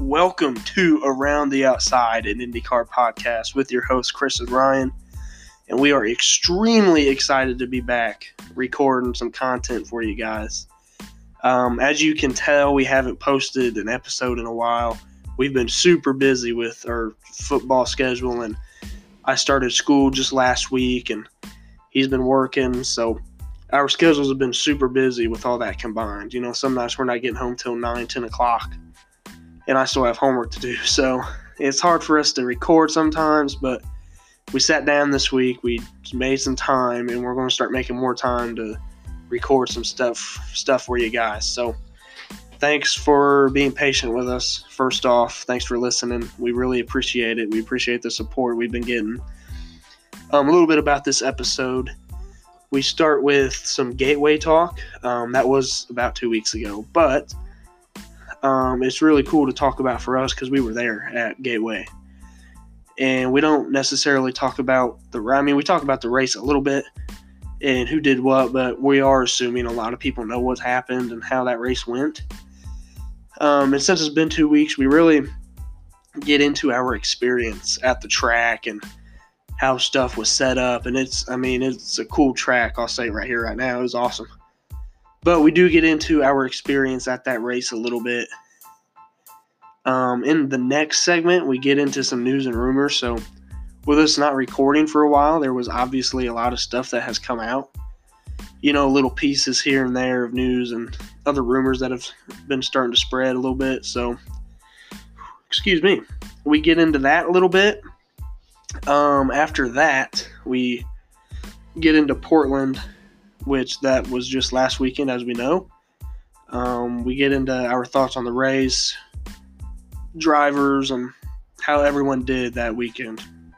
welcome to Around the Outside, an IndyCar podcast with your hosts Chris and Ryan, and we are extremely excited to be back recording some content for you guys. As you can tell, we haven't posted an episode in a while. We've been super busy with our football schedule, and I started school just last week, and he's been working, so our schedules have been super busy with all that combined. You know, some nights we're not getting home till 9, 10 o'clock, and I still have homework to do. So it's hard for us to record sometimes, but we sat down this week, we made some time, and we're going to start making more time to record some stuff for you guys. So thanks for being patient with us. First off, thanks for listening. We really appreciate it. We appreciate the support we've been getting. A little bit about this episode. We start with some Gateway talk. That was about 2 weeks ago, but it's really cool to talk about for us because we were there at Gateway. And we don't necessarily talk about we talk about the race a little bit and who did what, but we are assuming a lot of people know what happened and how that race went. And since it's been 2 weeks, we really get into our experience at the track and how stuff was set up, and it's a cool track. I'll say it right here, right now. It was awesome. But we do get into our experience at that race a little bit. In the next segment, we get into some news and rumors. So with us not recording for a while, there was obviously a lot of stuff that has come out. You know, little pieces here and there of news and other rumors that have been starting to spread a little bit. So, excuse me. We get into that a little bit. After that, we get into Portland, which that was just last weekend, as we know. We get into our thoughts on the race, drivers, and how everyone did that weekend.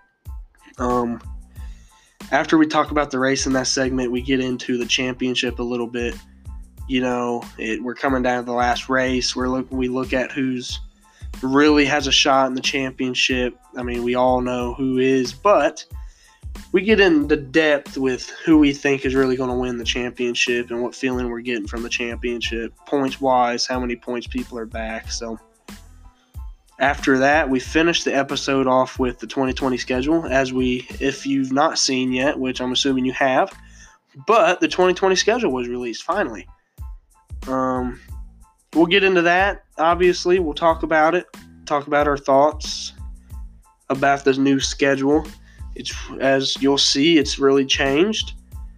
After we talk about the race in that segment, we get into the championship a little bit. You know, we're coming down to the last race. We look at who's really has a shot in the championship. I mean, we all know who is, but we get into depth with who we think is really going to win the championship and what feeling we're getting from the championship, points-wise, how many points people are back. So after that, we finish the episode off with the 2020 schedule, if you've not seen yet, which I'm assuming you have, but the 2020 schedule was released finally. We'll get into that. Obviously, we'll talk about it, talk about our thoughts about this new schedule. As you'll see, it's really changed.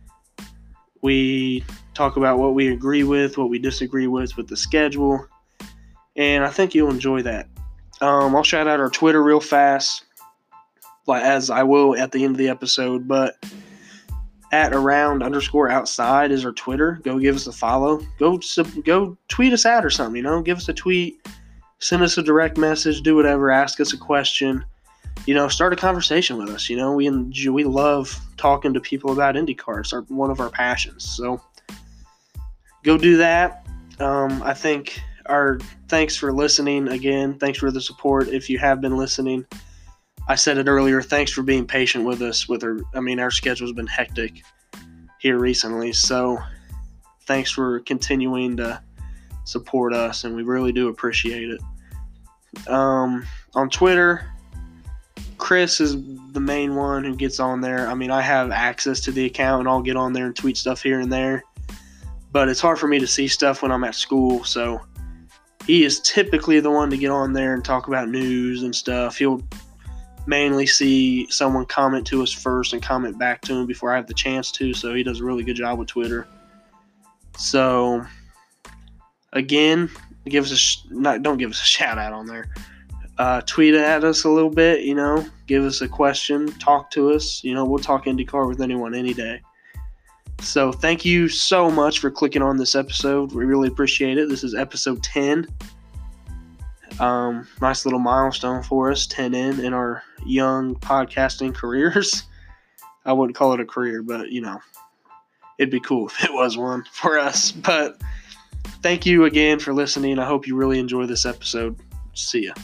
We talk about what we agree with, what we disagree with the schedule, and I think you'll enjoy that. I'll shout out our Twitter real fast, as I will at the end of the episode, but at @around_outside is our Twitter. Go give us a follow. Go tweet us out or something, you know. Give us a tweet. Send us a direct message. Do whatever. Ask us a question. You know, start a conversation with us. You know, we love talking to people about IndyCar. It's one of our passions. So go do that. I think thanks for listening again. Thanks for the support if you have been listening. I said it earlier, thanks for being patient with us. Our schedule's been hectic here recently, so thanks for continuing to support us, and we really do appreciate it. On Twitter, Chris is the main one who gets on there. I have access to the account, and I'll get on there and tweet stuff here and there, but it's hard for me to see stuff when I'm at school, so he is typically the one to get on there and talk about news and stuff. He'll mainly see someone comment to us first and comment back to him before I have the chance to, so he does a really good job with Twitter. So again, don't give us a shout out on there. Tweet at us a little bit, you know, give us a question, talk to us. You know, we'll talk IndyCar with anyone any day. So thank you so much for clicking on this episode. We really appreciate it. This is episode 10. Nice little milestone for us, 10 in our young podcasting careers. I wouldn't call it a career, but, you know, it'd be cool if it was one for us. But thank you again for listening. I hope you really enjoy this episode. See ya.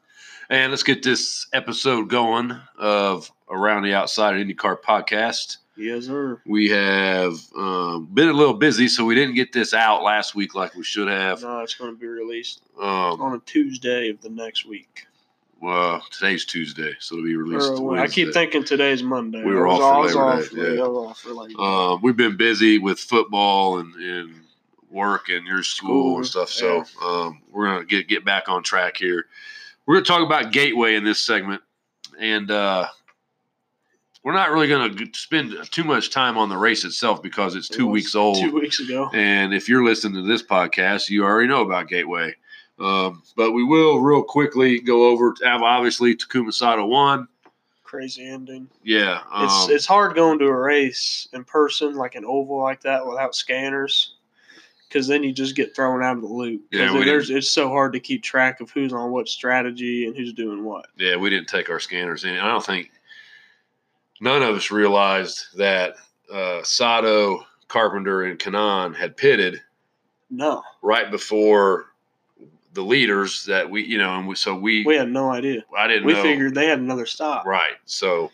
And let's get this episode going of Around the Outside IndyCar podcast. Yes, sir. We have been a little busy, so we didn't get this out last week like we should have. No, it's going to be released on a Tuesday of the next week. Well, today's Tuesday, so it'll be released Wednesday. I keep thinking today's Monday. We were off for Labor Day. I was off for Labor Day. We've been busy with football and work and your school and stuff, so we're going to get back on track here. We're going to talk about Gateway in this segment, and we're not really going to spend too much time on the race itself because it's 2 weeks old. 2 weeks ago. And if you're listening to this podcast, you already know about Gateway. But we will real quickly go over, obviously, Takuma Sato won. Crazy ending. Yeah. It's hard going to a race in person, like an oval like that, without scanners, because then you just get thrown out of the loop. It's so hard to keep track of who's on what strategy and who's doing what. Yeah, we didn't take our scanners in. I don't think none of us realized that Sato, Carpenter, and Kanaan had pitted. No. Right before the leaders that we had no idea. I didn't know. We figured they had another stop. Right. So,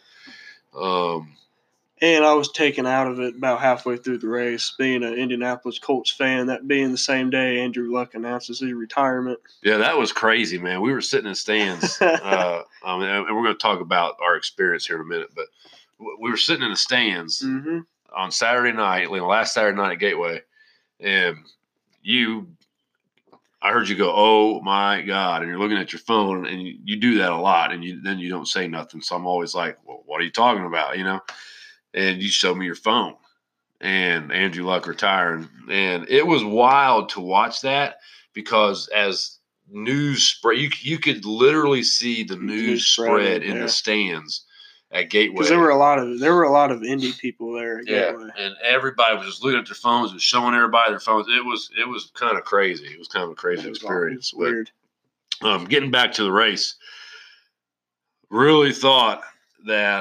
and I was taken out of it about halfway through the race, being an Indianapolis Colts fan, that being the same day Andrew Luck announces his retirement. Yeah, that was crazy, man. We were sitting in stands, and we're going to talk about our experience here in a minute, but we were sitting in the stands on Saturday night, last Saturday night at Gateway, and I heard you go, "Oh my God!" and you're looking at your phone, and you do that a lot, and then you don't say nothing. So I'm always like, "Well, what are you talking about?" And you showed me your phone, and Andrew Luck retiring, and it was wild to watch that because as news spread, you could literally see the news spread in the stands at Gateway. Because there were a lot of Indy people there at Gateway. And everybody was just looking at their phones and showing everybody their phones. It was kind of crazy. It was kind of a crazy experience. It's weird. Getting back to the race, really thought that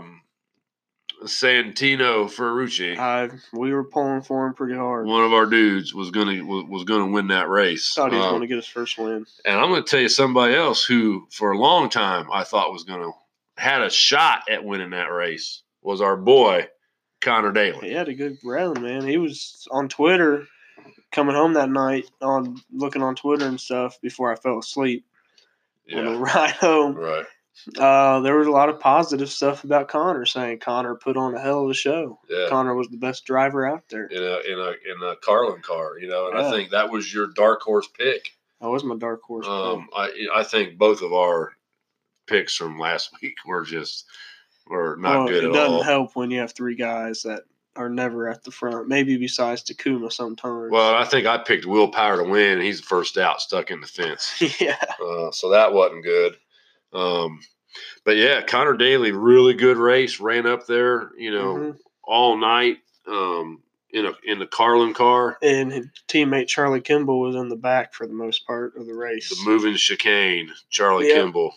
Santino Ferrucci, we were pulling for him pretty hard. One of our dudes was gonna win that race. Thought he was going to get his first win. And I'm going to tell you somebody else who, for a long time, I thought had a shot at winning that race was our boy Connor Daly. He had a good run, man. He was on Twitter coming home that night, looking on Twitter and stuff before I fell asleep on the ride home. Right. There was a lot of positive stuff about Connor, saying Connor put on a hell of a show. Yeah. Connor was the best driver out there in a Carlin car, and I think that was your dark horse pick. That was my dark horse pick. I think both of our picks from last week were not good at all. It doesn't help when you have three guys that are never at the front, maybe besides Takuma sometimes. Well, I think I picked Willpower to win, and he's the first out, stuck in the fence. Yeah. So that wasn't good. But yeah, Connor Daly, really good race, ran up there, all night in the Carlin car. And his teammate Charlie Kimball was in the back for the most part of the race. The moving chicane, Charlie Kimball.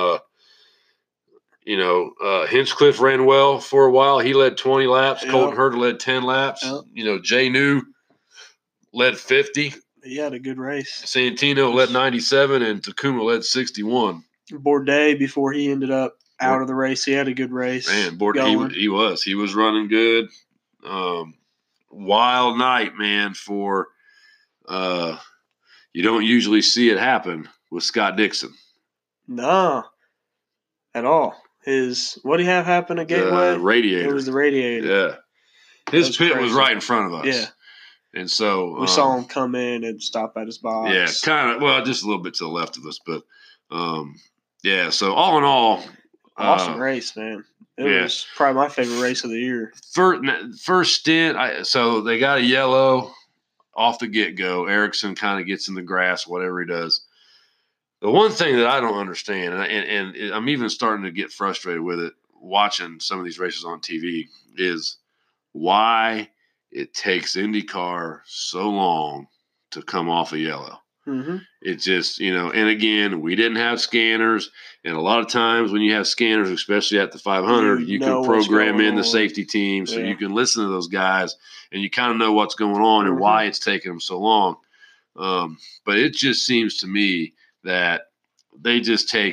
Hinchcliffe ran well for a while. He led 20 laps. Yep. Colton Herta led 10 laps. Yep. Jay New led 50. He had a good race. Santino led 97, and Takuma led 61. Bourdais, before he ended up out of the race, he had a good race. Man, Bourdais, he was running good. Wild night, man, for you don't usually see it happen with Scott Dixon. No, at all. What did he have happen at Gateway? Radiator. It was the radiator. Yeah. His pit was right in front of us. Yeah. And so we saw him come in and stop at his box. Yeah, kind of. Just a little bit to the left of us, but so all in all, awesome race, man. It was probably my favorite race of the year. First stint, so they got a yellow off the get-go. Erickson kind of gets in the grass, whatever he does. The one thing that I don't understand, and I'm even starting to get frustrated with it, watching some of these races on TV, is why it takes IndyCar so long to come off a yellow. Mm-hmm. It's just, and again, we didn't have scanners. And a lot of times when you have scanners, especially at the 500, you can program in the safety team so you can listen to those guys and you kind of know what's going on and why it's taking them so long. But it just seems to me that they just take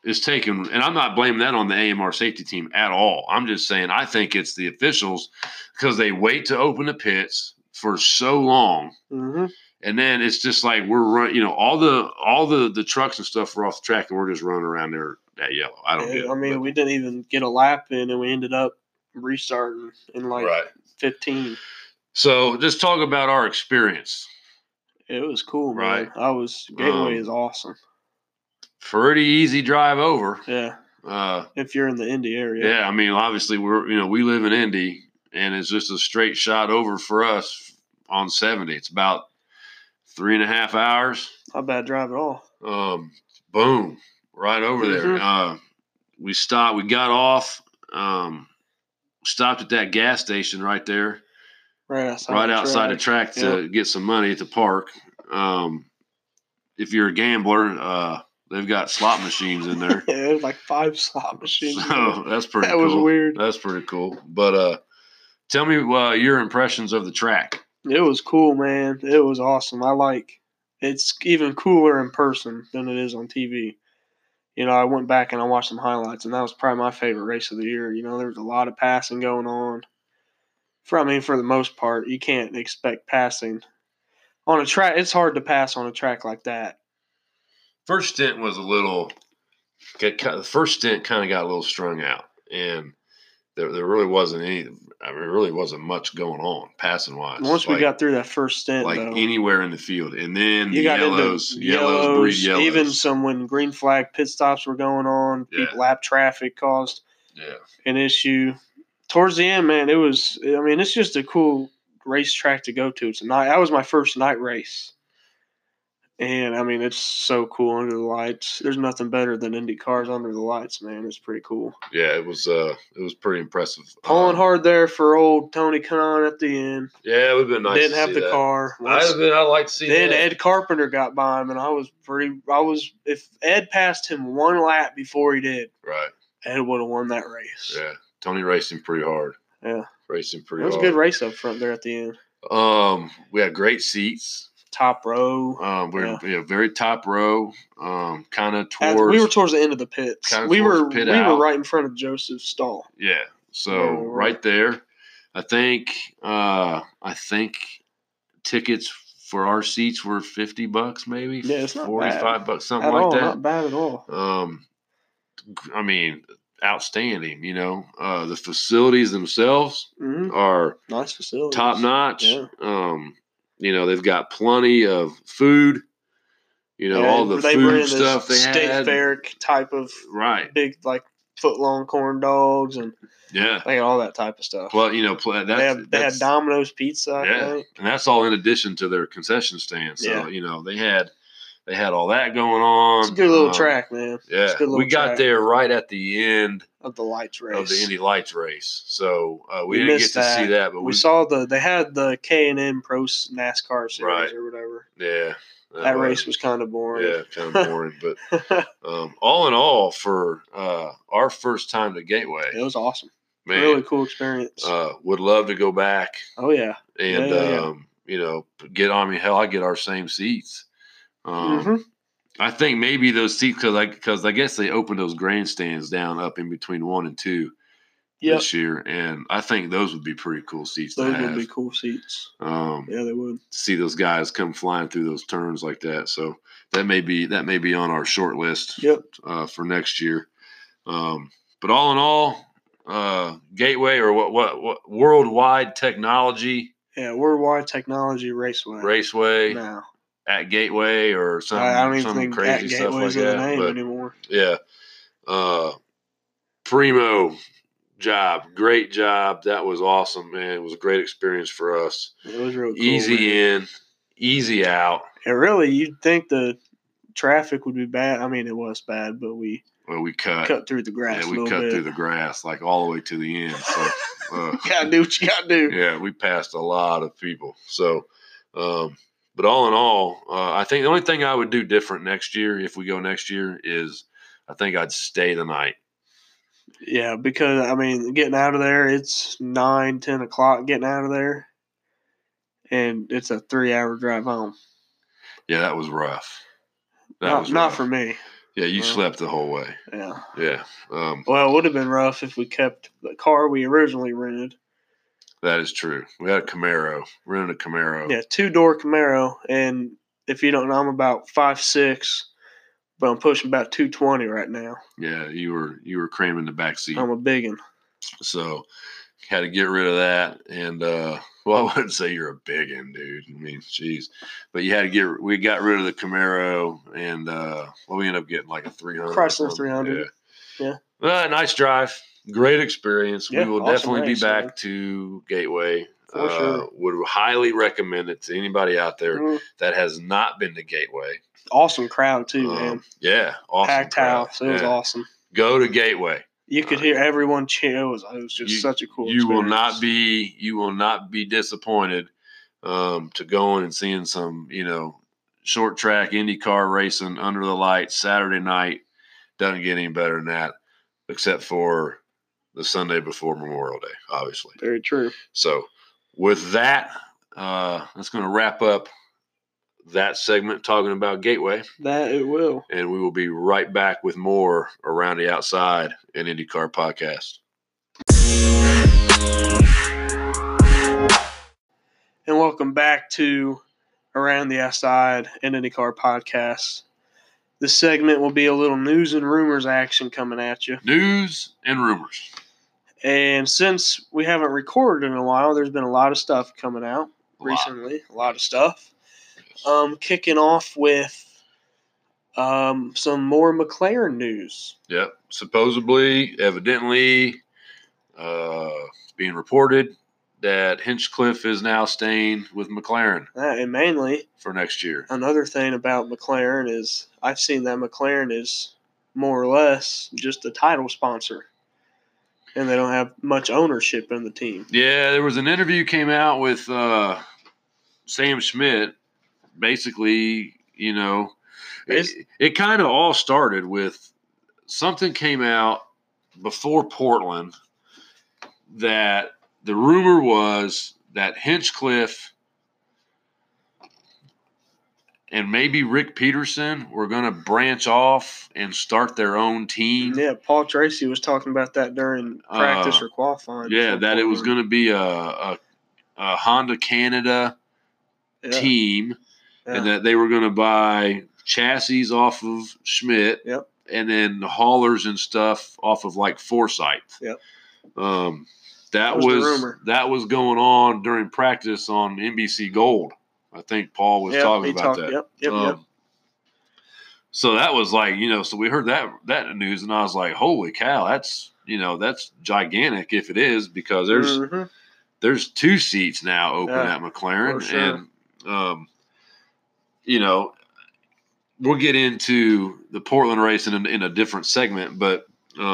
is taking, and I'm not blaming that on the AMR safety team at all. I'm just saying I think it's the officials because they wait to open the pits for so long. Mm-hmm. And then it's just like we're running, all the trucks and stuff are off the track, and we're just running around there at yellow. I don't get it. I mean, we didn't even get a lap in, and we ended up restarting in like 15. So just talk about our experience. It was cool, right? man. Gateway is awesome. Pretty easy drive over. Yeah. If you're in the Indy area. Yeah, I mean, obviously we live in Indy, and it's just a straight shot over for us on 70. It's about 3.5 hours. Not bad drive at all. Boom, right over there. We stopped. We got off. Stopped at that gas station right there. Right outside the track to get some money to park. If you're a gambler, they've got slot machines in there. Yeah, there's like 5 slot machines. So that's pretty cool. That was weird. That's pretty cool. But tell me your impressions of the track. It was cool, man. It was awesome. It's even cooler in person than it is on TV. I went back and I watched some highlights, and that was probably my favorite race of the year. There was a lot of passing going on. For the most part, you can't expect passing on a track. It's hard to pass on a track like that. First stint was the first stint kind of got a little strung out, and there really wasn't really wasn't much going on passing wise. Once we got through that first stint, anywhere in the field, and then you got yellows breed yellows. Even when green flag pit stops were going on, lap traffic caused an issue. Towards the end, man, it's just a cool racetrack to go to. It's that was my first night race. And, it's so cool under the lights. There's nothing better than Indy cars under the lights, man. It's pretty cool. Yeah, it was pretty impressive. Pulling hard there for old Tony Khan at the end. Yeah, it would have been nice Didn't have the car. I'd like to see that. Then Ed Carpenter got by him, and if Ed passed him one lap before he did, right, Ed would have won that race. Yeah, Tony raced him pretty hard. Yeah. Racing pretty hard. It was a good race up front there at the end. We had great seats. Top row. We're very top row. Kind of towards. We were towards the end of the pits. We were right in front of Joseph's stall. Yeah. So right there, I think tickets for our seats were $50 maybe. Yeah, it's not $45, something like that. Not bad at all. Outstanding. The facilities themselves are nice facilities, top notch. Yeah. They've got plenty of food. All the food stuff they state had. fair type of big foot long corn dogs and they got all that type of stuff. Well, they had Domino's pizza. I think. And that's all in addition to their concession stand. So they had all that going on. It's a good little track, man. Yeah, we got there right at the end of the lights race, of the Indy Lights race. So we didn't get to see that, but we saw they had the K&N Pro NASCAR series or whatever. Yeah, that race was kind of boring. Yeah, kind of boring, but all in all, for our first time to Gateway, it was awesome. Man, really cool experience. Would love to go back. Oh yeah, and get on me. Hell, I get our same seats. I think maybe those seats because I guess they opened those grandstands down up in between 1 and 2 this year, and I think those would be pretty cool seats. Those would be cool seats. Yeah, they would. See those guys come flying through those turns like that. So that may be on our short list. For next year. But all in all, Gateway or what Worldwide Technology. Yeah, Worldwide Technology Raceway. Raceway. Now. At Gateway or something, I don't even think crazy stuff like that. Name anymore. Yeah, primo job, great job. That was awesome, man. It was a great experience for us. It was real cool. Easy in, easy out. And really, you'd think the traffic would be bad. I mean, it was bad, but we cut through the grass. Yeah, we cut through the grass all the way to the end. So you gotta do what you gotta do. Yeah, we passed a lot of people. So. But all in all, I think the only thing I would do different next year, if we go next year, is I think I'd stay the night. Yeah, because, getting out of there, it's 9, 10 o'clock getting out of there, and it's a 3-hour drive home. Yeah, that was rough. Not for me. Yeah, you slept the whole way. Yeah. Yeah. Well, it would have been rough if we kept the car we originally rented. That is true. We had a Camaro. Rented a Camaro. Yeah, 2-door Camaro. And if you don't know, I'm about 5'6", but I'm pushing about 220 right now. Yeah, you were cramming the back seat. I'm a biggin. So had to get rid of that. And well, I wouldn't say you're a biggin, dude. I mean, jeez. But you had to we got rid of the Camaro, and we ended up getting like a 300. Chrysler 300. Yeah. Well, nice drive. Great experience. Yeah, we will awesome definitely race, be back man. to Gateway. For sure. Would highly recommend it to anybody out there that has not been to Gateway. Awesome crowd too, man. Yeah, awesome. Packed house. It was awesome. Go to Gateway. You could hear everyone cheer. It was just such a cool experience. You will not be disappointed to going and seeing some, short track IndyCar racing under the lights Saturday night. Doesn't get any better than that, except for the Sunday before Memorial Day, obviously. Very true. So with that, that's going to wrap up that segment talking about Gateway. That it will. And we will be right back with more Around the Outside and IndyCar podcast. And welcome back to Around the Outside and IndyCar podcast. This segment will be a little news and rumors action coming at you. News and rumors. And since we haven't recorded in a while, there's been a lot of stuff coming out recently. A lot of stuff. Kicking off with some more McLaren news. Yep. Supposedly, evidently, being reported that Hinchcliffe is now staying with McLaren. And mainly for next year. Another thing about McLaren is I've seen that McLaren is more or less just a title sponsor. And they don't have much ownership in the team. Yeah, there was an interview came out with Sam Schmidt. Basically, it kind of all started with something came out before Portland that the rumor was that Hinchcliffe and maybe Rick Peterson were going to branch off and start their own team. Yeah, Paul Tracy was talking about that during practice or qualifying. Yeah, that it was going to be a Honda Canada team. Yeah. And that they were going to buy chassis off of Schmidt, and then haulers and stuff off of like Forsyth. Yep. That was going on during practice on NBC Gold. I think Paul was talking about that. Yep. So that was like, so we heard that news, and I was like, holy cow, that's gigantic if it is, because there's 2 seats now open at McLaren, for sure. And we'll get into the Portland race in a different segment, but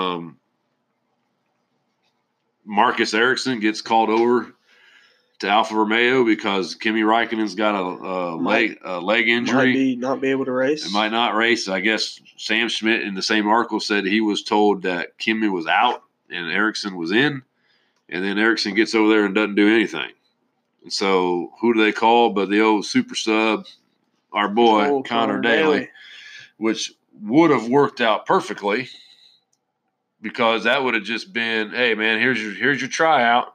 Marcus Ericsson gets called over to Alfa Romeo because Kimi Räikkönen's got a leg injury. Might not be able to race. It might not race. I guess Sam Schmidt in the same article said he was told that Kimi was out and Ericsson was in, and then Ericsson gets over there and doesn't do anything. And so who do they call but the old super sub, our boy, Connor Daly, which would have worked out perfectly because that would have just been, hey, man, here's your tryout.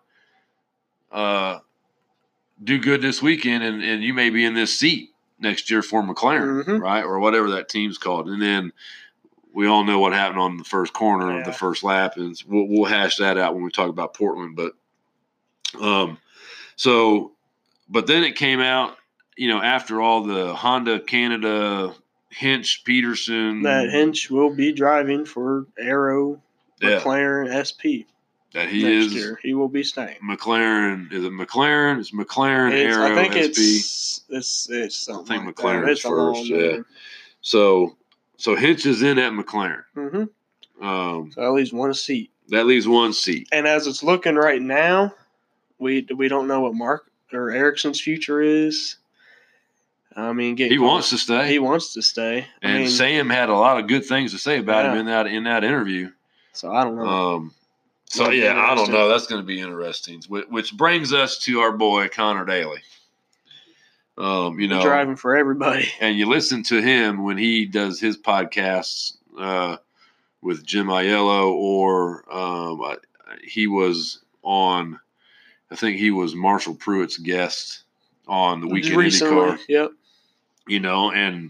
Do good this weekend, and you may be in this seat next year for McLaren, right? Or whatever that team's called. And then we all know what happened on the first corner of the first lap, and we'll hash that out when we talk about Portland. But but then it came out, after all the Honda Canada, Hinch, Peterson. That Hinch will be driving for Aero McLaren SP. That he next is. Year. He will be staying. McLaren. Is it McLaren? It's McLaren Aero I think SP. It's something. I think like McLaren is first. Yeah. So Hinch is in at McLaren. So at least one seat. That leaves one seat. And as it's looking right now, we don't know what Mark or Ericsson's future is. I mean, he wants to stay. He wants to stay. And Sam had a lot of good things to say about him in that interview. So I don't know. I don't know. That's going to be interesting. Which brings us to our boy Connor Daly. Driving for everybody. And you listen to him when he does his podcasts with Jim Aiello, or he was on, I think he was Marshall Pruitt's guest on the Weekend IndyCar. Yep. And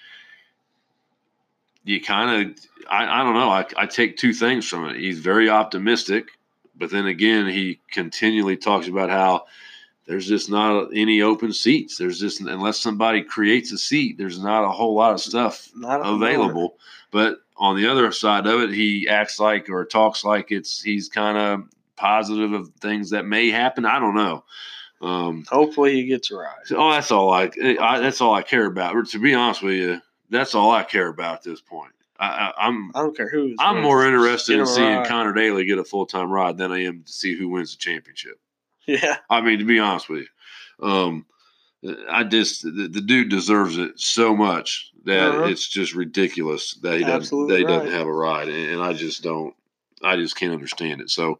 you kind of, I don't know, I take two things from it. He's very optimistic, but then again, he continually talks about how there's just not any open seats. There's just, unless somebody creates a seat, there's not a whole lot of stuff available. But on the other side of it, he acts like, or talks like he's kind of positive of things that may happen. I don't know. Hopefully he gets a ride. Oh, that's all that's all I care about. Or to be honest with you, that's all I care about at this point. I don't care who. I'm more interested in seeing Connor Daly get a full-time ride than I am to see who wins the championship. Yeah. I mean, to be honest with you, the dude deserves it so much that it's just ridiculous that he doesn't have a ride, and I just can't understand it. So,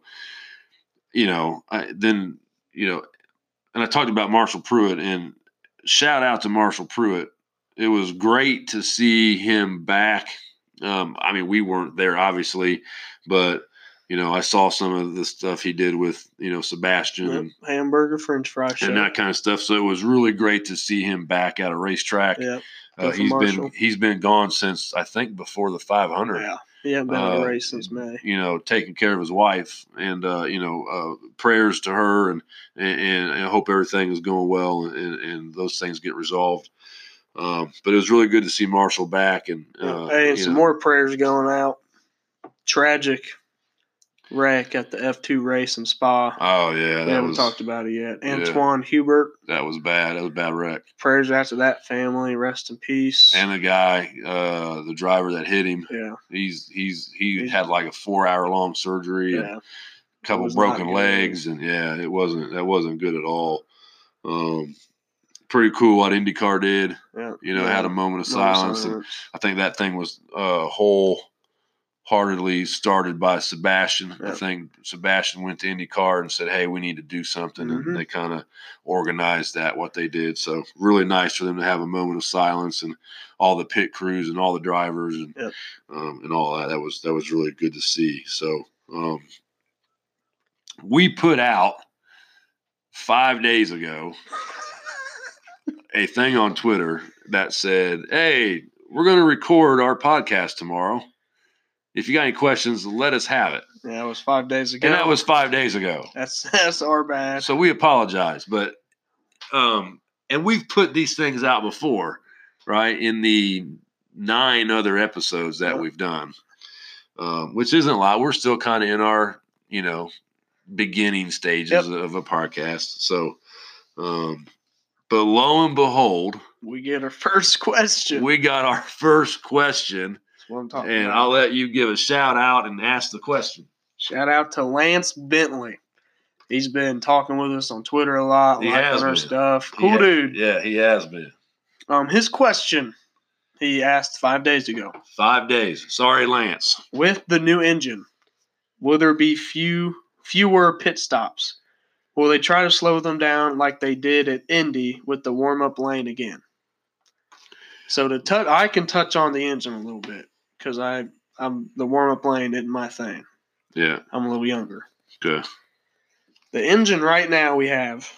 and I talked about Marshall Pruitt, and shout out to Marshall Pruitt. It was great to see him back. I mean, we weren't there obviously, but I saw some of the stuff he did with, Sebastian and hamburger, French fry show and that kind of stuff. So it was really great to see him back at a racetrack. Yeah. He's been gone since, I think, before the 500. Yeah. He hasn't been on a race since May. Taking care of his wife, and prayers to her, and I hope everything is going well, and those things get resolved. But it was really good to see Marshall back, and some more prayers going out. Tragic wreck at the F2 race in Spa. Oh yeah, we haven't talked about it yet. Antoine Hubert. That was bad. That was a bad wreck. Prayers out to that family. Rest in peace. And the guy, the driver that hit him. Yeah, he had like a 4-hour-long surgery and a couple broken legs, and that wasn't good at all. Pretty cool what IndyCar did. Yeah. Had a moment of silence. And I think that thing was wholeheartedly started by Sebastian. Yep. I think Sebastian went to IndyCar and said, hey, we need to do something. Mm-hmm. And they kind of organized what they did. So really nice for them to have a moment of silence, and all the pit crews and all the drivers and and all that. That was really good to see. So we put out 5 days ago a thing on Twitter that said, hey, we're going to record our podcast tomorrow. If you got any questions, let us have it. Yeah, it was 5 days ago. And that was 5 days ago. That's our bad. So we apologize. But and we've put these things out before, right, in the 9 other episodes that we've done, which isn't a lot. We're still kind of in our, beginning stages of a podcast. So, but lo and behold, we get our first question. We got our first question. That's what I'm talking about. And I'll let you give a shout out and ask the question. Shout out to Lance Bentley. He's been talking with us on Twitter a lot, liking our stuff. Cool dude. Yeah, he has been. His question he asked 5 days ago. 5 days. Sorry, Lance. With the new engine, will there be fewer pit stops? Will they try to slow them down like they did at Indy with the warm-up lane again? So I can touch on the engine a little bit because I'm the warm-up lane isn't my thing. Yeah. I'm a little younger. Good. The engine right now we have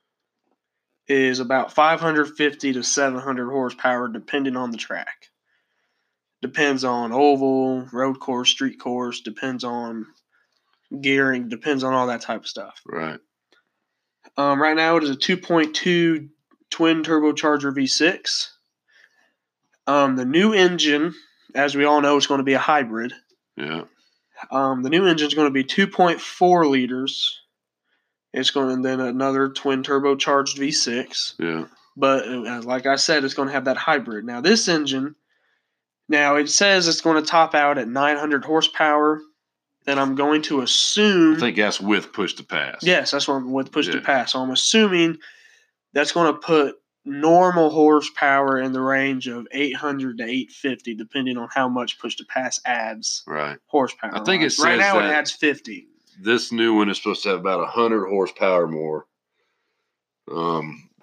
is about 550 to 700 horsepower depending on the track. Depends on oval, road course, street course, depends on gearing, depends on all that type of stuff. Right. Right now it is a 2.2 twin turbocharger V6. The new engine, as we all know, is going to be a hybrid. Yeah. The new engine is going to be 2.4 liters. It's going to then another twin turbocharged V6. Yeah. But like I said, it's going to have that hybrid. Now this engine, it says it's going to top out at 900 horsepower. Then I'm going to assume. I think that's with push to pass. Yes, that's what with push to pass. So I'm assuming that's going to put normal horsepower in the range of 800 to 850, depending on how much push to pass adds. Right. Horsepower. I think it says right now that it adds 50. This new one is supposed to have about 100 horsepower more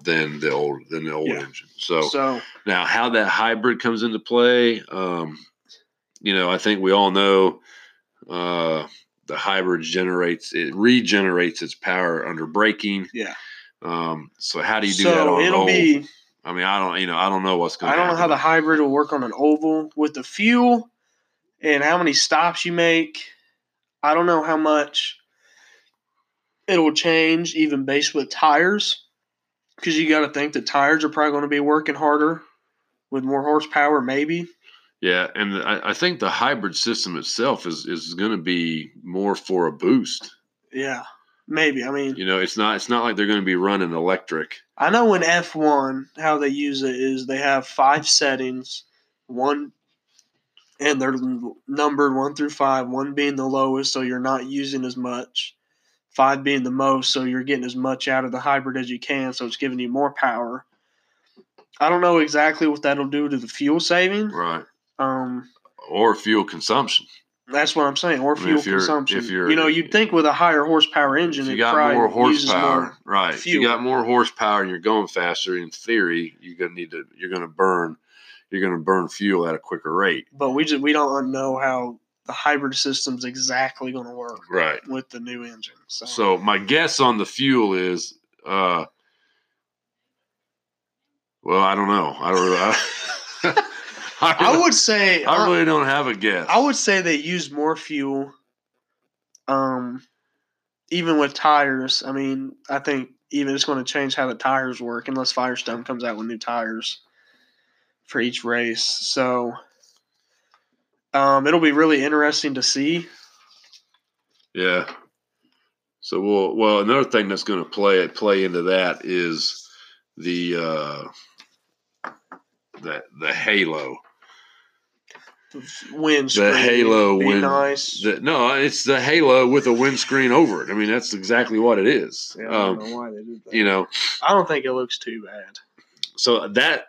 than the old Yeah. engine. So So now how that hybrid comes into play, I think we all know the hybrid regenerates its power under braking. yeah. So how do you do that on an it'll oval? be. I mean, I don't know what's going to I happen. don't know how the hybrid will work on an oval with the fuel and how many stops you make. I don't know how much it will change, even based with tires, because you got to think the tires are probably going to be working harder with more horsepower, maybe. Yeah, and I think the hybrid system itself is going to be more for a boost. Yeah, maybe. I mean, it's not like they're going to be running electric. I know in F1 how they use it is they have 5 settings, one, and they're numbered 1 through 5. 1 being the lowest, so you're not using as much. 5 being the most, so you're getting as much out of the hybrid as you can, so it's giving you more power. I don't know exactly what that'll do to the fuel saving. Right. Um, or fuel consumption. That's what I'm saying, or fuel consumption. If you're, you'd think with a higher horsepower engine, if you it got probably more uses horsepower, more right? fuel. If you got more horsepower and you're going faster, in theory, you're going to burn fuel at a quicker rate. But we don't know how the hybrid system's exactly going to work, right, with the new engine. So my guess on the fuel is, well, I don't know. I don't really. I would say I really don't have a guess. I would say they use more fuel. Even with tires, I mean, I think even it's going to change how the tires work unless Firestone comes out with new tires for each race. So it'll be really interesting to see. Yeah. So well, another thing that's going to play into that is the halo. Windscreen. The halo be nice. It's the halo with a windscreen over it. I mean, that's exactly what it is. Yeah, I don't know why they did that. I don't think it looks too bad. So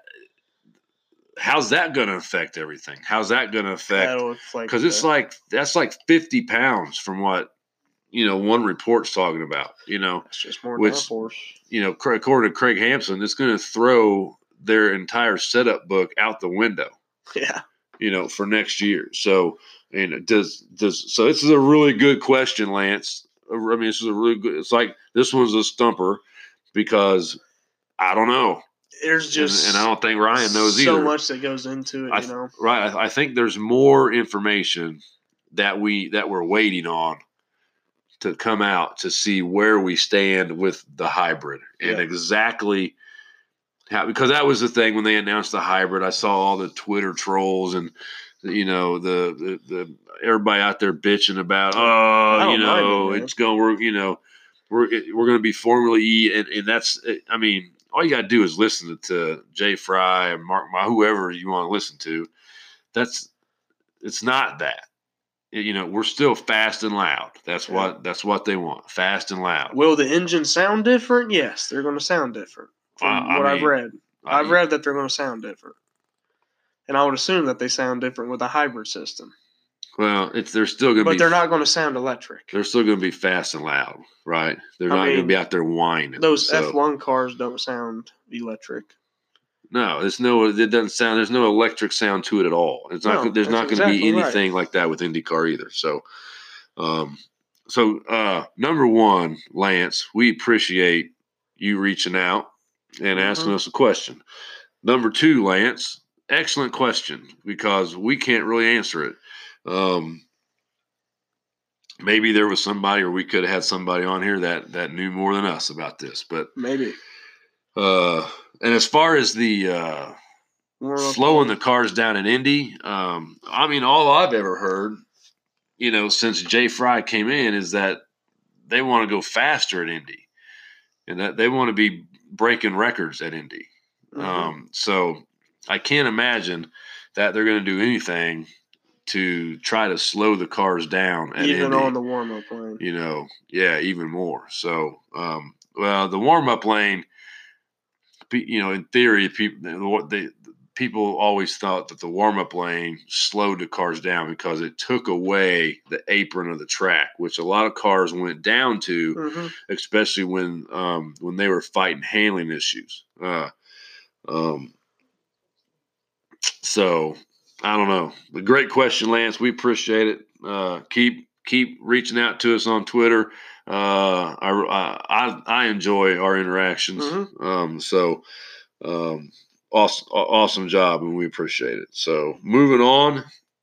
how's that going to affect everything? How's that going to affect? Because that's like 50 pounds from what one report's talking about. It's just more downforce. According to Craig Hampson, it's going to throw their entire setup book out the window. Yeah. For next year. So, and so this is a really good question, Lance. I mean, this is a really good. It's like this one's a stumper because I don't know. There's just and I don't think Ryan knows so either. much that goes into it. Right. I think there's more information that we're waiting on to come out to see where we stand with the hybrid and exactly. Because that was the thing when they announced the hybrid. I saw all the Twitter trolls and the everybody out there bitching about it's going we're going to be Formula E and that's I mean all you got to do is listen to Jay Fry and Mark whoever you want to listen to. It's not that. We're still fast and loud. That's what they want. Fast and loud. Will the engine sound different? Yes, they're going to sound different. I've read. I've read that they're going to sound different. And I would assume that they sound different with a hybrid system. Well, they're still going to be. But they're not going to sound electric. They're still going to be fast and loud, right? They're not going to be out there whining. Those F1 cars don't sound electric. No, it doesn't sound. There's no electric sound to it at all. There's not going to be anything like that with IndyCar either. So, number one, Lance, we appreciate you reaching out and asking us a question. Number two, Lance, excellent question because we can't really answer it. Maybe there was somebody, or we could have had somebody on here that knew more than us about this, but maybe. And as far as the slowing the cars down in Indy, I mean, all I've ever heard, since Jay Fry came in, is that they want to go faster at Indy, and that they want to be breaking records at Indy. So I can't imagine that they're going to do anything to try to slow the cars down at even Indy. On the warm-up lane. Even more. So, the warm-up lane, in theory, people people always thought that the warm-up lane slowed the cars down because it took away the apron of the track, which a lot of cars went down to, especially when they were fighting handling issues. So I don't know. But great question, Lance. We appreciate it. Keep reaching out to us on Twitter. I enjoy our interactions. Awesome job, and we appreciate it. So moving on,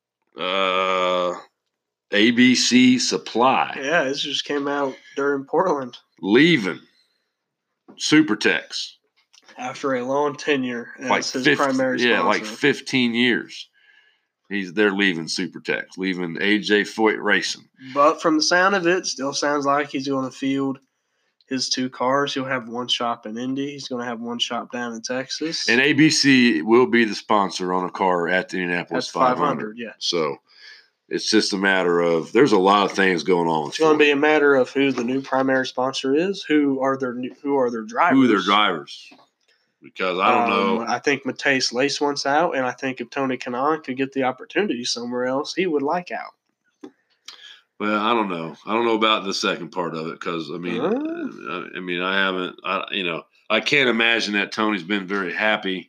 ABC Supply. Yeah, this just came out during Portland. Leaving Supertex. After a long tenure as his primary sponsor. Yeah, like 15 years. They're leaving Supertex, leaving AJ Foyt Racing. But from the sound of it, still sounds like he's going to field his 2 cars. He'll have one shop in Indy. He's going to have one shop down in Texas. And ABC will be the sponsor on a car at the Indianapolis 500. Yeah. So it's just a matter of there's a lot of things going on. It's going to be a matter of who the new primary sponsor is, who are their drivers. Because I don't know. I think Matthias Lace wants out, and I think if Tony Kanaan could get the opportunity somewhere else, he would like out. Well, I don't know. I don't know about the second part of it because I haven't. I can't imagine that Tony's been very happy.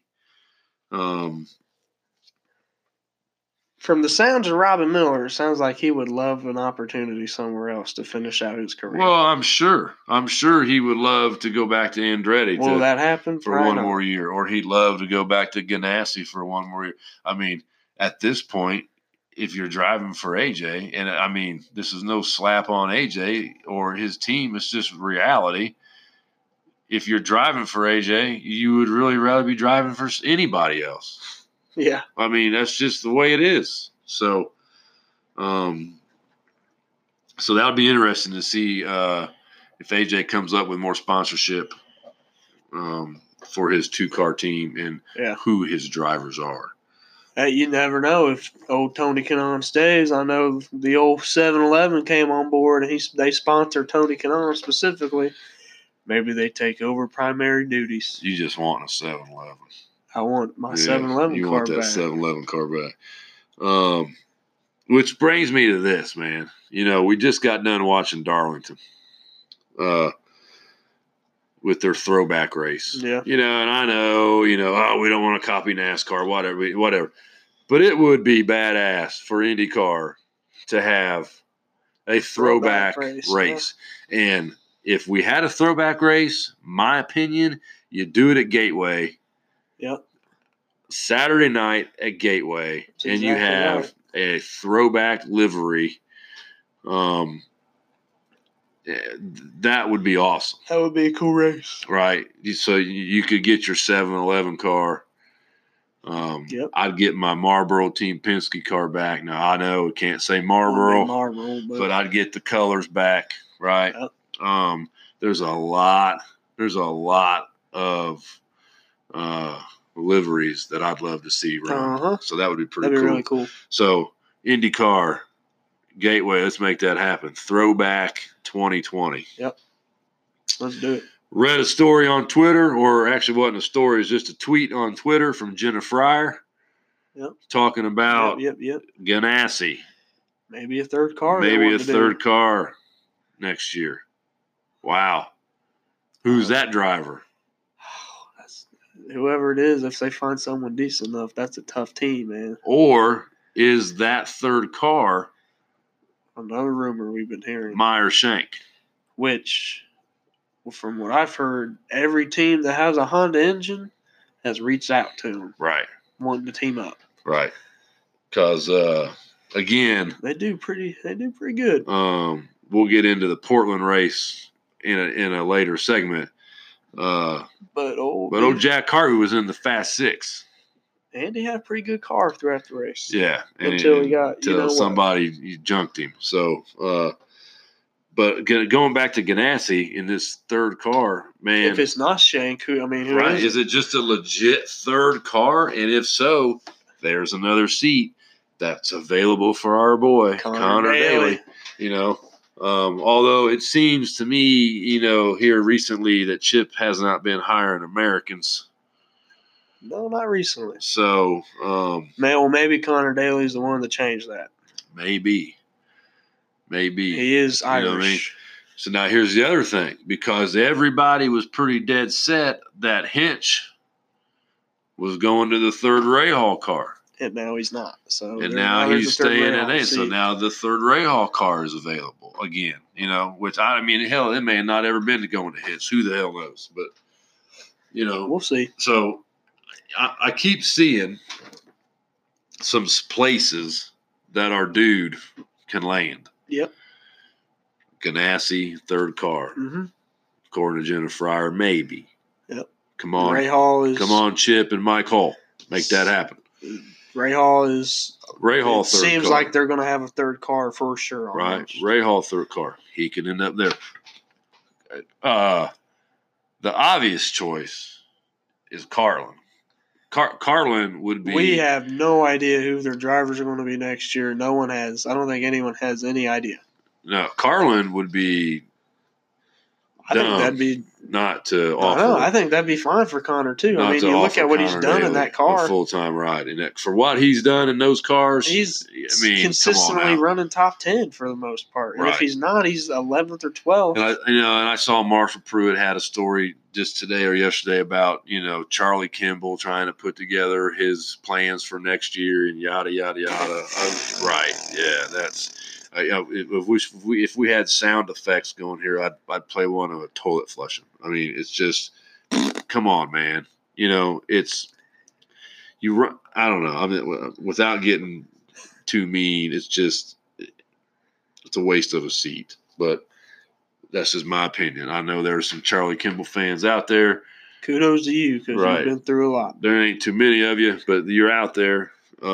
From the sounds of Robin Miller, it sounds like he would love an opportunity somewhere else to finish out his career. Well, I'm sure he would love to go back to Andretti. Will that happen? For one more year, or he'd love to go back to Ganassi for one more year. I mean, at this point, if you're driving for AJ, and I mean, this is no slap on AJ or his team, it's just reality. If you're driving for AJ, you would really rather be driving for anybody else. Yeah. I mean, that's just the way it is. So, so that would be interesting to see if AJ comes up with more sponsorship for his 2-car team and who his drivers are. You never know if old Tony Kanaan stays. I know the old 7-Eleven came on board, and they sponsor Tony Kanaan specifically. Maybe they take over primary duties. You just want a 7-Eleven. I want my 7-Eleven car back. You want that 7-Eleven car back. Which brings me to this, man. We just got done watching Darlington with their throwback race. Yeah. And I know, we don't want to copy NASCAR, whatever. But it would be badass for IndyCar to have a throwback race. Yeah. And if we had a throwback race, my opinion, you do it at Gateway. Yep. Saturday night at Gateway, and you have a throwback livery. That would be awesome. That would be a cool race. Right. So you could get your 7-Eleven car. I'd get my Marlboro Team Penske car back. Now, I know we can't say Marlboro, but I'd get the colors back, right? Yep. There's a lot of liveries that I'd love to see run. So that would be pretty cool. That'd be really cool. So IndyCar, Gateway, let's make that happen. Throwback 2020. Yep. Let's do it. Read a story on Twitter, or actually wasn't a story, it's just a tweet on Twitter from Jenna Fryer. Yep. Talking about yep. Ganassi. Maybe a third car. Maybe a third car next year. Wow. Who's that driver? Whoever it is, if they find someone decent enough, that's a tough team, man. Or is that third car another rumor we've been hearing? Meyer Shank. Which, from what I've heard, every team that has a Honda engine has reached out to him. Right. Wanting to team up. Right. Because, again, they do pretty good. We'll get into the Portland race in a later segment. But old Jack Carty was in the Fast Six. And he had a pretty good car throughout the race. Yeah. Until somebody junked him. So, but going back to Ganassi in this third car, man. If it's not Shank, who is it just a legit third car? And if so, there's another seat that's available for our boy, Connor Daly. Although it seems to me, here recently that Chip has not been hiring Americans. No, not recently. So, maybe Connor Daly's the one to change that. maybe. He is You know what I mean? Irish. So now here's the other thing, because everybody was pretty dead set that Hinch was going to the third Rahal car. And now he's not. So And now he's there's a third staying in Rahal A. So seat. now the third Rahal car is available again, you know, which I mean, hell, it may have not ever been to going to Hinch. Who the hell knows? But, you know, We'll see. so I keep seeing some places that our dude can land. Yep. Ganassi, third car. Mm-hmm. According to Jennifer Fryer, maybe. Yep. Come on. Rahal is. Come on, Chip and Mike Hall. Make that happen. Rahal is. Rahal It third seems car. like they're going to have a third car for sure. Right. Almost. Rahal third car. He can end up there. The obvious choice is Carlin. Carlin would be. We have no idea who their drivers are going to be next year. No one has. I don't think anyone has any idea. No, Carlin would be. I think that'd be. Not to I offer. know. I think that'd be fine for Connor too. I mean, you look at what he's done in that car. A full-time ride, and for what he's done in those cars, he's consistently running top 10 for the most part. And if he's not, he's 11th or 12th. And I saw Marshall Pruitt had a story just today or yesterday about Charlie Kimball trying to put together his plans for next year and yada yada yada. Right? Yeah, that's. If we had sound effects going here, I'd play one of a toilet flushing. I mean, it's just, come on, man. It's you run. I don't know. I mean, without getting too mean, it's a waste of a seat. But that's just my opinion. I know there's some Charlie Kimball fans out there. Kudos to you because you've been through a lot. There ain't too many of you, but you're out there.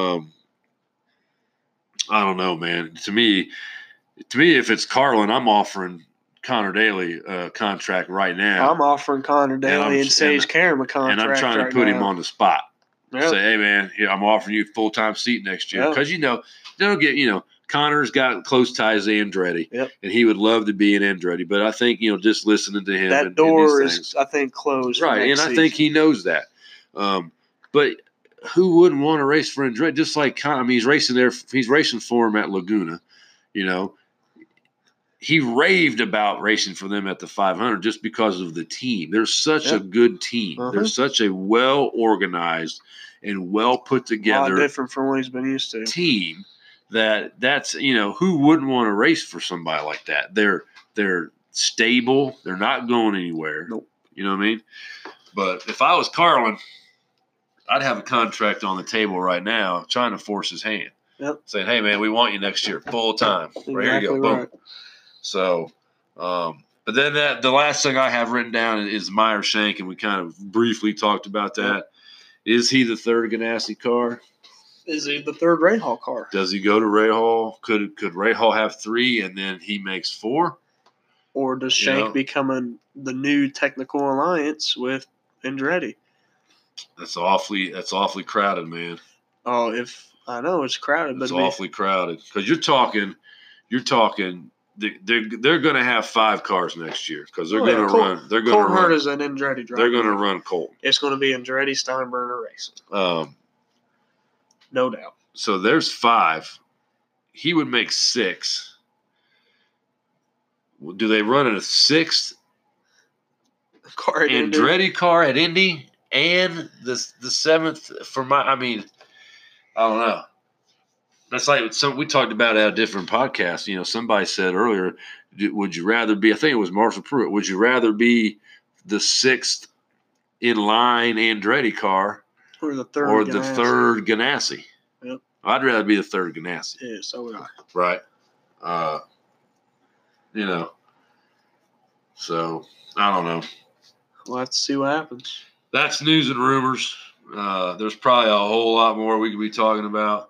I don't know, man. To me, if it's Carlin, I'm offering Connor Daly a contract right now. I'm offering Connor Daly and Sage Karam a contract. And I'm trying to put him on the spot. Yep. Say, hey, man, here, I'm offering you a full-time seat next year. Because, they'll get, Connor's got close ties to Andretti. Yep. And he would love to be in Andretti. But I think, just listening to him. That door is, I think, closed. Right. And I think he knows that. But who wouldn't want to race for Andretti? Just like, he's racing there. He's racing for him at Laguna, He raved about racing for them at the 500 just because of the team. They're such a good team. Uh-huh. They're such a well-organized and well-put-together, a lot different from what he's been used to, team that's, who wouldn't want to race for somebody like that? They're stable. They're not going anywhere. Nope. You know what I mean? But if I was Carlin, I'd have a contract on the table right now trying to force his hand. Yep. Saying, hey, man, we want you next year full-time. Exactly here you go. Right. Boom. So, but then the last thing I have written down is Meyer Shank, and we kind of briefly talked about that. Is he the third Ganassi car? Is he the third Rahal car? Does he go to Rahal? Could Rahal have 3 and then he makes 4? Or does Shank become the new technical alliance with Andretti? That's awfully crowded, man. Oh, I know it's crowded, but it's awfully crowded because you're talking. They're going to have 5 cars next year because they're going to run. They're going to run. Colton is an Andretti driver. They're going to run Colton. It's going to be Andretti Steinbrenner racing. No doubt. So there's 5. He would make 6. Do they run a 6th car at Andretti car at Indy and the 7th for my? I mean, I don't know. That's like we talked about at a different podcast. Somebody said earlier, would you rather be, I think it was Marshall Pruitt, would you rather be the 6th in line Andretti car or the third Ganassi? Yep. I'd rather be the third Ganassi. Yeah, so would I. Right. So I don't know. We'll have to see what happens. That's news and rumors. There's probably a whole lot more we could be talking about.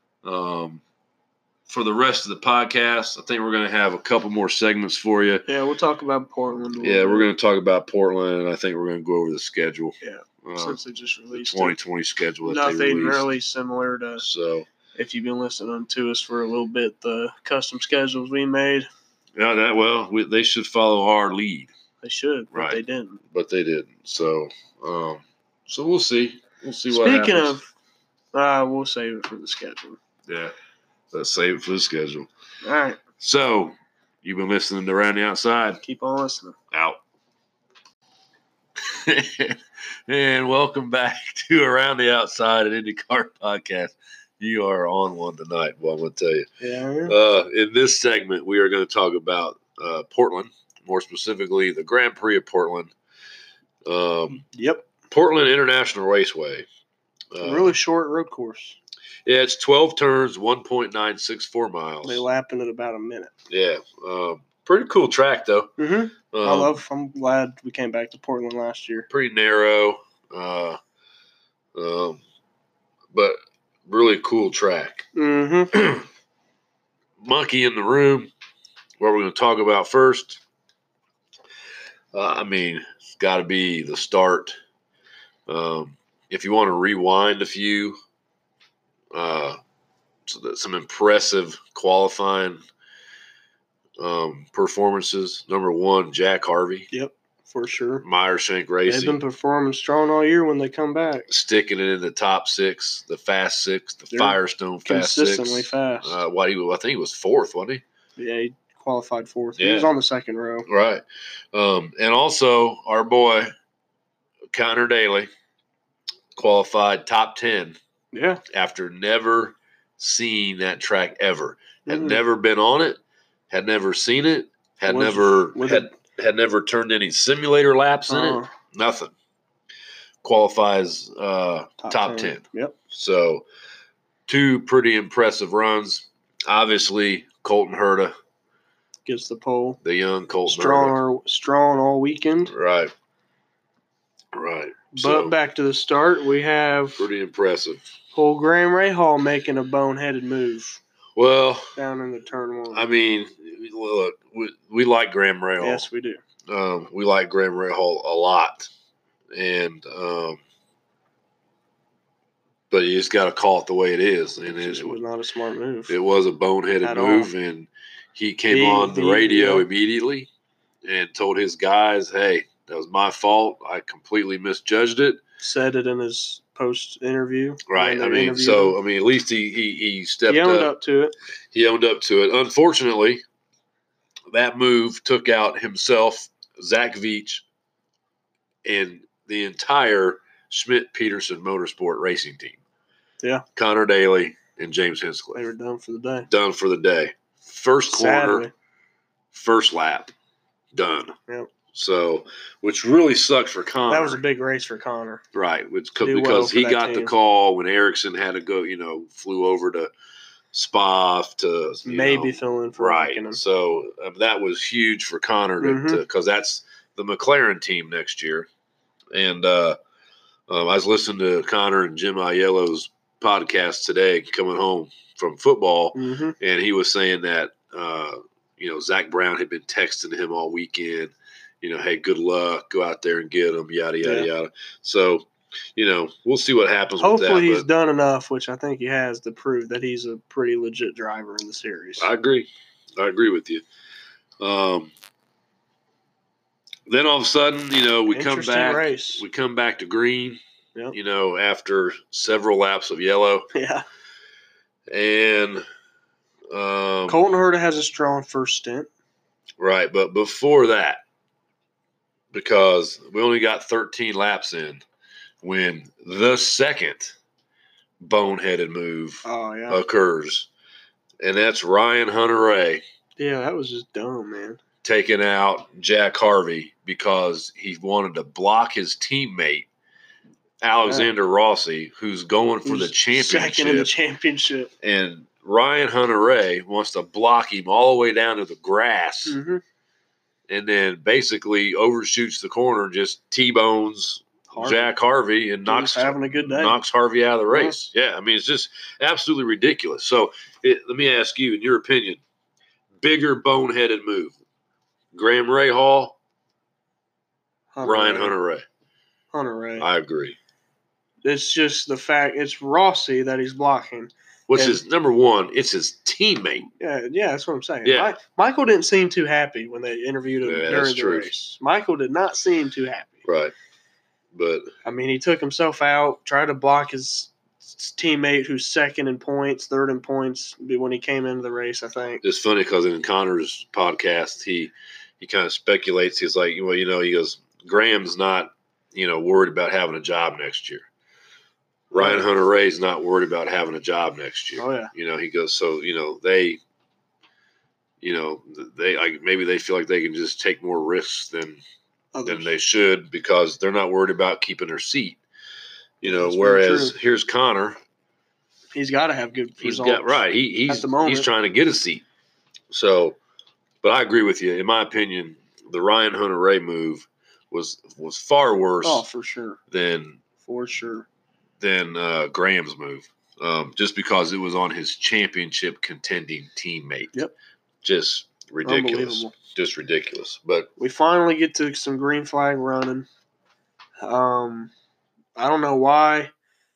For the rest of the podcast, I think we're going to have a couple more segments for you. Yeah, we'll talk about Portland. We're going to talk about Portland, and I think we're going to go over the schedule. Yeah, since they just released the 2020 schedule. Nothing really similar to. So, if you've been listening to us for a little bit, the custom schedules we made. Yeah, they should follow our lead. They should, but right? They didn't. But they didn't. So we'll see. we'll see what happens. Speaking of, we'll save it for the schedule. Yeah, let's save it for the schedule. All right. So, you've been listening to Around the Outside. Keep on listening. Out. And welcome back to Around the Outside, an IndyCar podcast. You are on one tonight, well, I'm going to tell you. Yeah. In this segment, we are going to talk about Portland, more specifically the Grand Prix of Portland. Yep. Portland International Raceway. Really short road course. Yeah, it's 12 turns, 1.964 miles. They lap in it about a minute. Yeah. Pretty cool track, though. Mm-hmm. I'm glad we came back to Portland last year. Pretty narrow, but really cool track. Mm-hmm. Monkey in the room, what we're going to talk about first. It's got to be the start. If you want to rewind a few, some impressive qualifying performances. Number one, Jack Harvey. Yep, for sure. Meyershank Racing. They've been performing strong all year when they come back. Sticking it in the top six, the Fast Six, the They're Firestone Fast Six. Consistently fast. I think he was fourth, wasn't he? Yeah, he qualified fourth. Yeah. He was on the second row. Right. And also, our boy, Connor Daly, qualified top 10. Yeah. After never seeing that track ever. Had Mhm. never been on it, had never seen it, had never turned any simulator laps in it. Nothing. Qualifies top 10. Yep. So, two pretty impressive runs. Obviously, Colton Herta. Gets the pole. The young Colton Herta. Strong all weekend. Right. But back to the start, we have pretty impressive. Old Graham Rahal making a boneheaded move. Well, down in the turn one. I mean, look, we like Graham Rahal. Yes, we do. We like Graham Rahal a lot, and but you just got to call it the way it is. And it was not a smart move. It was a boneheaded move, and he came on the radio immediately and told his guys, "Hey, that was my fault. I completely misjudged it." Said it in his post interview. Right. At least he stepped up. He owned up to it. He owned up to it. Unfortunately, that move took out himself, Zach Veach, and the entire Schmidt-Peterson Motorsport racing team. Yeah. Connor Daly and James Hinchcliffe. They were done for the day. Done for the day. First corner, Sadly. first lap, done. Yep. So, which really sucked for Connor. That was a big race for Connor. Right. Because he got the call when Ericsson had to go, flew over to Spa to maybe fill in for right. So that was huge for Connor because that's the McLaren team next year. And I was listening to Connor and Jim Aiello's podcast today coming home from football, and he was saying that Zach Brown had been texting him all weekend. Hey, good luck. Go out there and get him. Yada yada yada. So. We'll see what happens. Hopefully he's done enough, which I think he has, to prove that he's a pretty legit driver in the series. I agree with you. Then all of a sudden, we come back. Race. We come back to green. Yep. After several laps of yellow. Yeah. And Colton Herta has a strong first stint. Right, but before that, because we only got 13 laps in, when the second boneheaded move occurs, and that's Ryan Hunter-Reay. Yeah, that was just dumb, man. Taking out Jack Harvey because he wanted to block his teammate, Alexander Rossi, who's going for the championship. Second in the championship. And Ryan Hunter-Reay wants to block him all the way down to the grass, and then basically overshoots the corner, just T-bones Jack Harvey and knocks Harvey out of the race. Yeah, it's just absolutely ridiculous. So let me ask you, in your opinion, bigger boneheaded move, Graham Rahal, Ryan Hunter-Reay? Hunter-Reay. I agree. It's just the fact it's Rossi that he's blocking. Which is number one, it's his teammate. Yeah, that's what I'm saying. Yeah. Michael didn't seem too happy when they interviewed him during the race. Michael did not seem too happy. Right. But I mean, he took himself out, tried to block his teammate who's second in points, third in points when he came into the race, I think. it's funny because in Connor's podcast, he kind of speculates. He's like, well, he goes, Graham's not, worried about having a job next year. Ryan Hunter-Reay's not worried about having a job next year. Oh, yeah. He goes, so, they like maybe they feel like they can just take more risks than they should because they're not worried about keeping their seat. Whereas here's Connor. He's got to have good results. He's trying to get a seat. So, but I agree with you. In my opinion, the Ryan Hunter-Reay move was far worse. Oh, for sure. Than Graham's move, just because it was on his championship contending teammate. Yep. Just ridiculous. Just ridiculous. But we finally get to some green flag running. I don't know why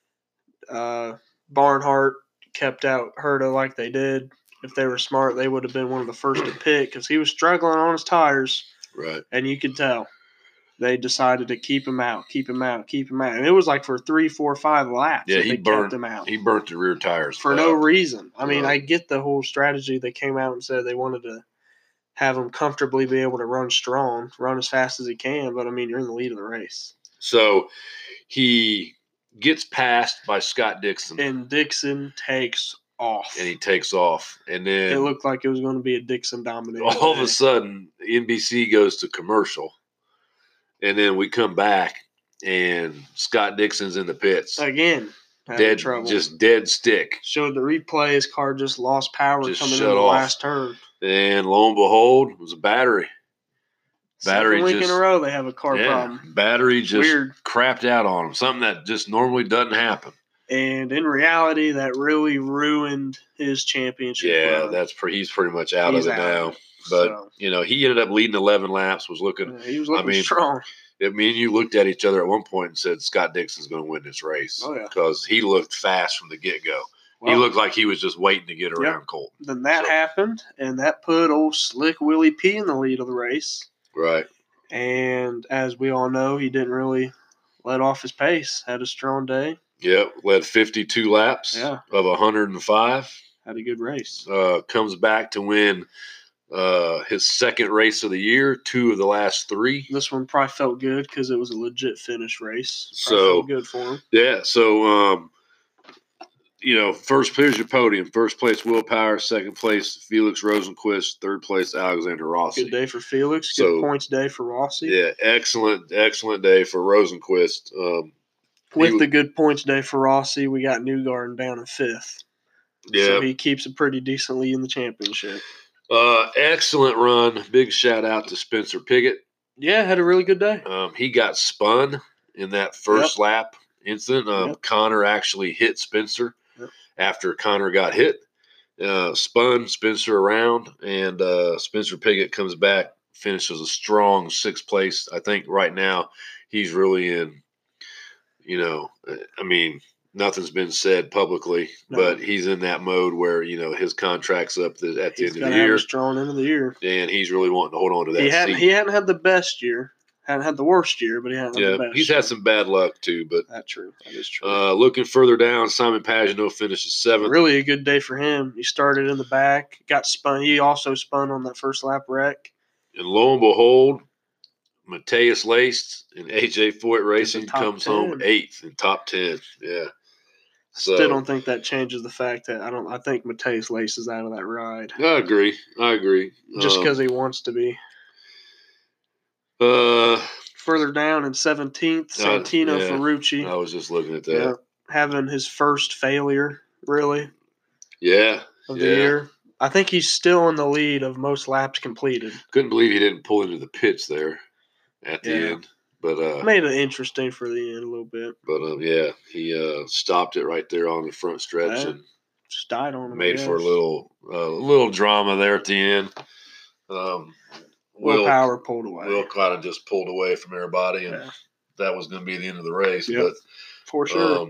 Barnhart kept out Herta like they did. If they were smart, they would have been one of the first to pick because he was struggling on his tires. Right. And you could tell. They decided to keep him out. And it was like for 3, 4, 5 laps. Yeah, he kept him out. He burnt the rear tires. For no reason. I mean, I get the whole strategy. They came out and said they wanted to have him comfortably be able to run strong, run as fast as he can. But, I mean, you're in the lead of the race. So he gets passed by Scott Dixon. And Dixon takes off. And he takes off. And then it looked like it was going to be a Dixon dominator. All of a sudden, NBC goes to commercial. And then we come back, and Scott Dixon's in the pits. Again. Dead stick. Showed the replay. His car just lost power coming in the last turn. And lo and behold, it was a battery. Second week in a row, they have a car problem. Battery just crapped out on him. Something that just normally doesn't happen. And in reality, that really ruined his championship run. He's pretty much out of it now. But, he ended up leading 11 laps, was looking – he was looking strong. Me and you looked at each other at one point and said, Scott Dixon's going to win this race. Oh, yeah. Because he looked fast from the get-go. Well, he looked like he was just waiting to get around Colton. Then that happened, and that put old Slick Willie P in the lead of the race. Right. And as we all know, he didn't really let off his pace. Had a strong day. Yep, led 52 laps of 105. Had a good race. Comes back to win his second race of the year, 2 of the last 3. This one probably felt good because it was a legit finish race. Felt good for him. Yeah, so, here's your podium. First place, Will Power. Second place, Felix Rosenqvist. Third place, Alexander Rossi. Good day for Felix. Good points day for Rossi. Yeah, excellent day for Rosenqvist. With the good points day for Rossi, we got Newgarden down in 5th. Yeah. So he keeps it pretty decently in the championship. Excellent run. Big shout out to Spencer Pigot. Yeah, had a really good day. He got spun in that first lap incident. Connor actually hit Spencer after Connor got hit. Spun Spencer around, and Spencer Pigot comes back, finishes a strong 6th place. I think right now he's really in, nothing's been said publicly, but he's in that mode where, his contract's up at the end of the year. Have a strong end of the year. And he's really wanting to hold on to that seat. He hadn't had the best year. Hadn't had the worst year, but he hadn't had the best he's had some bad luck too. But that's true. That is true. Looking further down, Simon Pagenaud finishes 7th. Really a good day for him. He started in the back, got spun. He also spun on that first lap wreck. And lo and behold, Matthias Laced and AJ Foyt Racing comes home 8th in top 10. Yeah. So, still don't think that changes the fact that I think Matthias Lace is out of that ride. I agree. Just because he wants to be. Further down in 17th, Santino Ferrucci. I was just looking at that. Yeah, having his first failure, really. Yeah. Of the year. I think he's still in the lead of most laps completed. Couldn't believe he didn't pull into the pits there at the end. But made it interesting for the end a little bit. But he stopped it right there on the front stretch and just died on him. Made for a little drama there at the end. Will Power pulled away. Will kind of just pulled away from everybody, and that was going to be the end of the race. Yep. But for sure.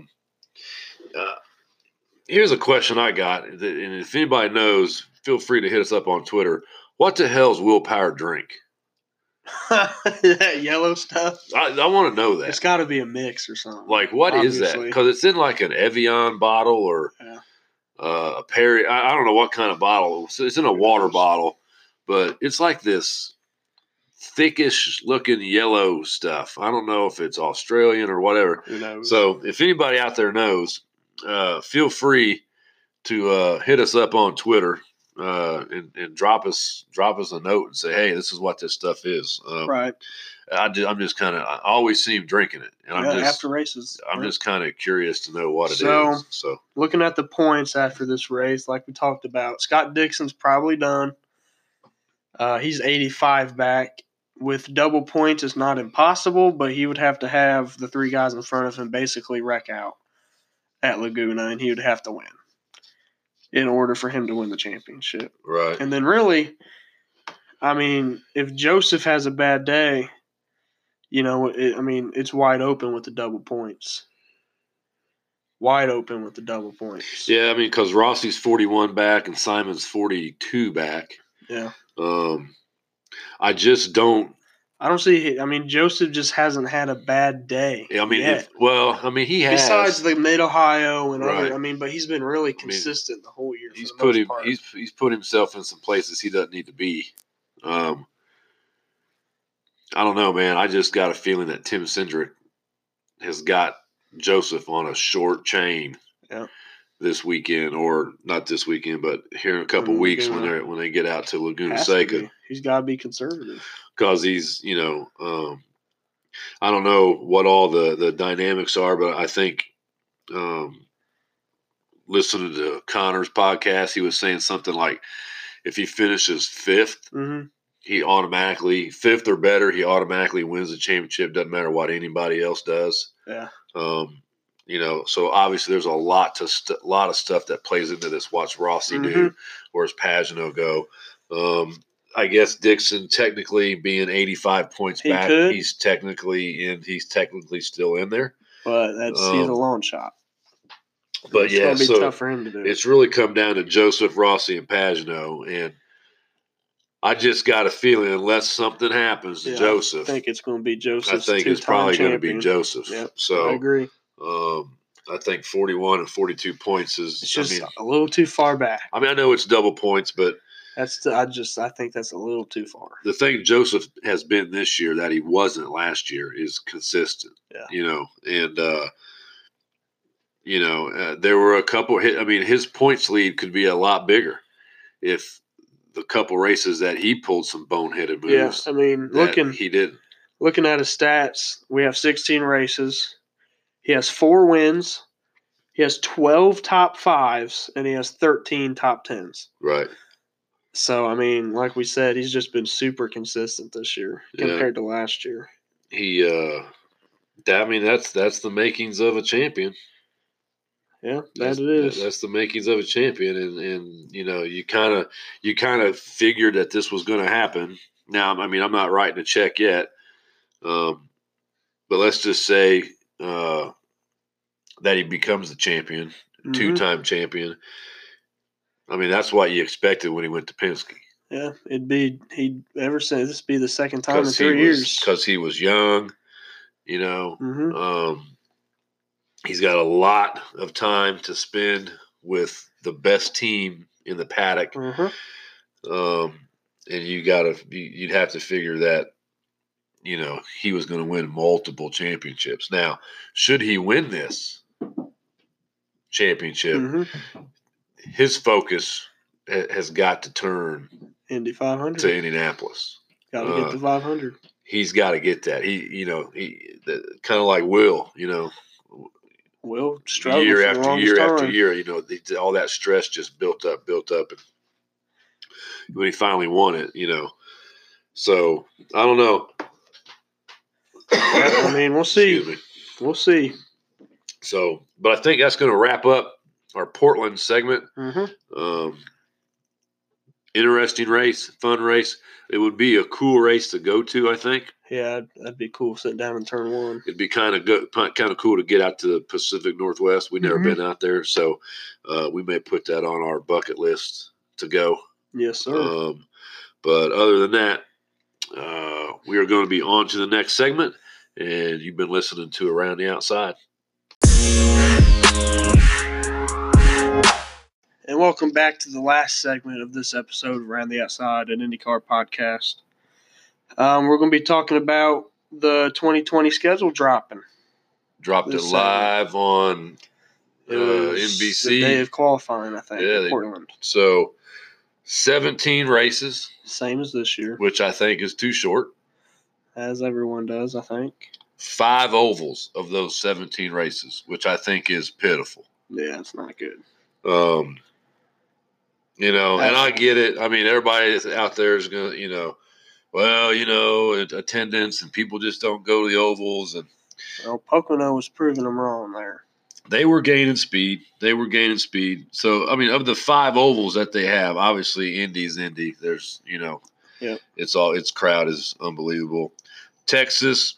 Here's a question I got, and if anybody knows, feel free to hit us up on Twitter. What the hell's Will Power drink? That yellow stuff. I want to know that. It's got to be a mix or something. Like, what is that? obviously. Because it's in like an Evian bottle or Yeah. a Perry. I don't know what kind of bottle. It's in a water bottle, but it's like this thickish looking yellow stuff. I don't know if it's Australian or whatever. Who knows? So if anybody out there knows, feel free to hit us up on Twitter and drop us a note and say, hey, this is what this stuff is. Right. I'm just kind of, I always see him drinking it, and after races. I'm just kind of curious to know what it So- is. So Looking at the points after this race, like we talked about, Scott Dixon's probably done. He's 85 back. With double points, it's not impossible, but he would have to have the three guys in front of him basically wreck out at Laguna, and he would have to win in order for him to win the championship. right, And then really, I mean, if Joseph has a bad day, it's wide open with the double points. Wide open with the double points. yeah. I mean, because Rossi's 41 back and Simon's 42 back. Yeah. I just don't. I don't see. I mean, Joseph just hasn't had a bad day. I mean, yet. he has. Besides the Mid Ohio and Right. other, but he's been really consistent the whole year. He's for the put most him. part. He's put himself in some places he doesn't need to be. I don't know, man. I just got a feeling that Tim Cindric has got Joseph on a short chain. Yeah. This weekend, or not this weekend, but here in a couple weeks when they get out to Laguna Seca. He's got to be conservative Because he's, I don't know what all the dynamics are, but I think listening to Connor's podcast, he was saying something like if he finishes fifth, he automatically, fifth or better, he automatically wins the championship. Doesn't matter what anybody else does. Yeah. So obviously there's a lot of stuff that plays into this. Watch Rossi do, where's Pagano go. I guess Dixon technically being 85 points back, he's technically still in there. But he's a long shot. But it's gonna be tough for him to do. It's really come down to Joseph, Rossi, and Pagano, and I just got a feeling unless something happens to Joseph, I think it's going to be Joseph. I think it's probably going to be Joseph. Yep, so I agree. I think 41 and 42 points is just a little too far back. I mean, I know it's double points, but I think that's a little too far. The thing Joseph has been this year that he wasn't last year is consistent. Yeah. And there were a couple. His points lead could be a lot bigger if the couple races that he pulled some boneheaded moves. Yeah, he didn't. Looking at his stats, we have 16 races. He has 4 wins. He has 12 top 5s, and he has 13 top 10s. Right. So, like we said, he's just been super consistent this year compared to last year. That's the makings of a champion. Yeah, it is. That's the makings of a champion, and you kind of figured that this was going to happen. Now, I'm not writing a check yet, but let's just say that he becomes the champion, 2-time champion. That's what you expected when he went to Penske. Yeah, he'd ever say this would be the second time in 3 years because he was young. He's got a lot of time to spend with the best team in the paddock. And you'd have to figure that, he was going to win multiple championships. Now, should he win this championship, his focus has got to turn Indy 500 to Indianapolis. Got to get the 500. He's got to get that. He kind of like Will, Will struggled year after year after year. All that stress just built up, and when he finally won it, So I don't know. We'll see. We'll see. So, but I think that's going to wrap up our Portland segment. Interesting race, fun race. It would be a cool race to go to, I think. Yeah, that'd be cool. Sit down in turn 1. It'd be kind of cool to get out to the Pacific Northwest. We've never been out there, so we may put that on our bucket list to go. Yes, sir. But other than that, We are going to be on to the next segment, and you've been listening to Around the Outside. And welcome back to the last segment of this episode of Around the Outside, an IndyCar podcast. We're going to be talking about the 2020 schedule dropping. Dropped it live on NBC. The day of qualifying, I think, in Portland. So 17 races. Same as this year. Which I think is too short. As everyone does, I think. 5 ovals of those 17 races, which I think is pitiful. Yeah, it's not good. And I get it. I mean, everybody out there is going to, attendance and people just don't go to the ovals. And Pocono was proving them wrong there. They were gaining speed. So, I mean, of the 5 ovals that they have, obviously Indy's Indy. There's, its crowd is unbelievable. Texas,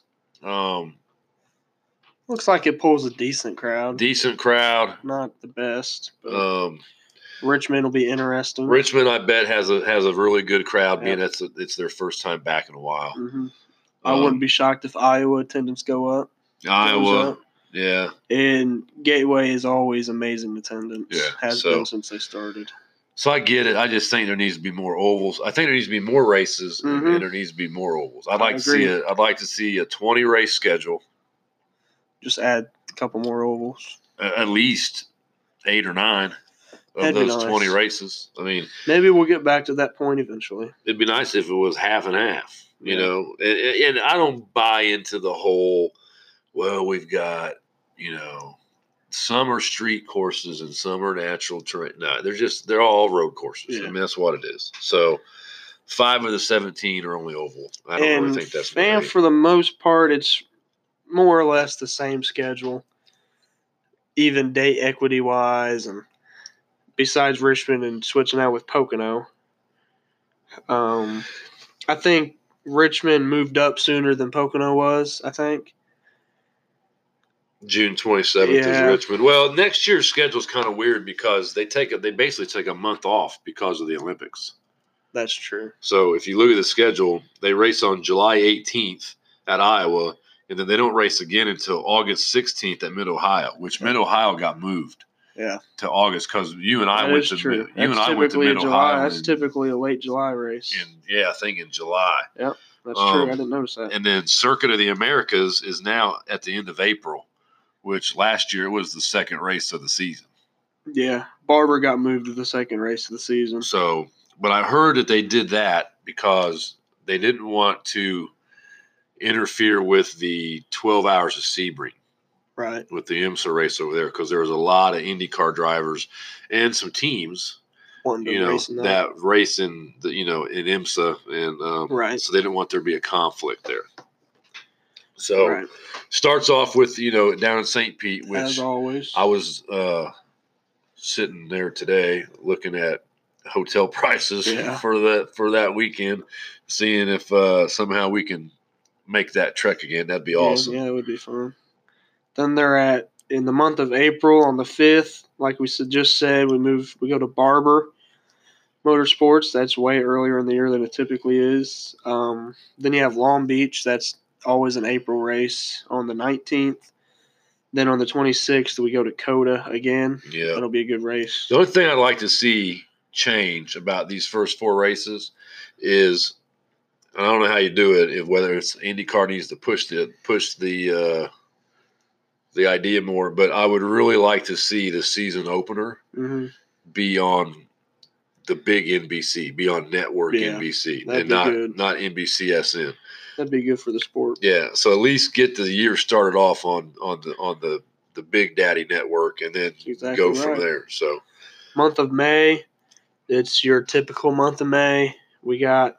looks like it pulls a decent crowd. Not the best. But Richmond will be interesting. Richmond, I bet, has a really good crowd, being it's their first time back in a while. Mm-hmm. I wouldn't be shocked if Iowa attendance goes up. Yeah. And Gateway is always amazing attendance. Yeah. Has been since they started. So I get it. I just think there needs to be more ovals. I think there needs to be more races, and there needs to be more ovals. I'd like to see a 20 race schedule. Just add a couple more ovals. At least 8 or 9 of those 20 races. I mean, maybe we'll get back to that point eventually. It'd be nice if it was half and half. You know, and I don't buy into the whole. Well, we've got some are street courses and some are natural terrain. No, they're all road courses. Yeah. I mean, that's what it is. So 5 of the 17 are only oval. I don't really think that's right. And for the most part, it's more or less the same schedule, even date equity wise, and besides Richmond and switching out with Pocono. I think Richmond moved up sooner than Pocono was, I think. June 27th is Richmond. Well, next year's schedule is kind of weird because they basically take a month off because of the Olympics. That's true. So if you look at the schedule, they race on July 18th at Iowa, and then they don't race again until August 16th at Mid-Ohio, which Mid-Ohio got moved to August because you and I went to Mid-Ohio. That's typically a late July race. I think in July. Yep, that's true. I didn't notice that. And then Circuit of the Americas is now at the end of April, which last year was the second race of the season. Yeah, Barber got moved to the second race of the season. So, but I heard that they did that because they didn't want to interfere with the 12 hours of Sebring. Right. With the IMSA race over there, because there was a lot of IndyCar drivers and some teams, that race in in IMSA, and right. So they didn't want there to be a conflict there. So starts off with down in St. Pete, which as always I was sitting there today looking at hotel prices for that weekend, seeing if somehow we can make that trek again. That'd be awesome. Yeah, it would be fun. Then they're in the month of April on the 5th, like we just said, we go to Barber Motorsports. That's way earlier in the year than it typically is. Then you have Long Beach. That's always an April race on the 19th. Then on the 26th, we go to COTA again. Yeah. That'll be a good race. The only thing I'd like to see change about these first 4 races is, I don't know how you do it, whether it's IndyCar needs to push the idea more, but I would really like to see the season opener be on the big NBC, be on network NBC, and not NBCSN. That'd be good for the sport. Yeah, so at least get the year started off on the Big Daddy network, and then go from there. So, month of May, it's your typical month of May. We got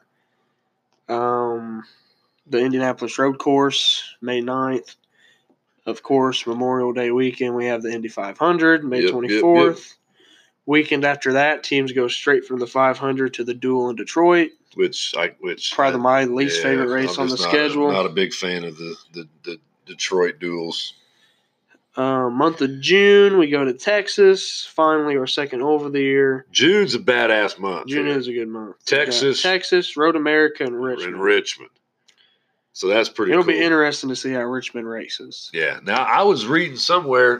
the Indianapolis Road Course, May 9th. Of course, Memorial Day weekend, we have the Indy 500, May 24th. Yep. Weekend after that, teams go straight from the 500 to the Duel in Detroit. Which probably my least favorite race on the schedule. I'm not a big fan of the Detroit duels. Month of June, we go to Texas. Finally, our second over the year. June's a badass month. June man. is a good month. Texas, Road America, and Richmond. So that's pretty It'll cool. be interesting to see how Richmond races. Yeah. Now, I was reading somewhere.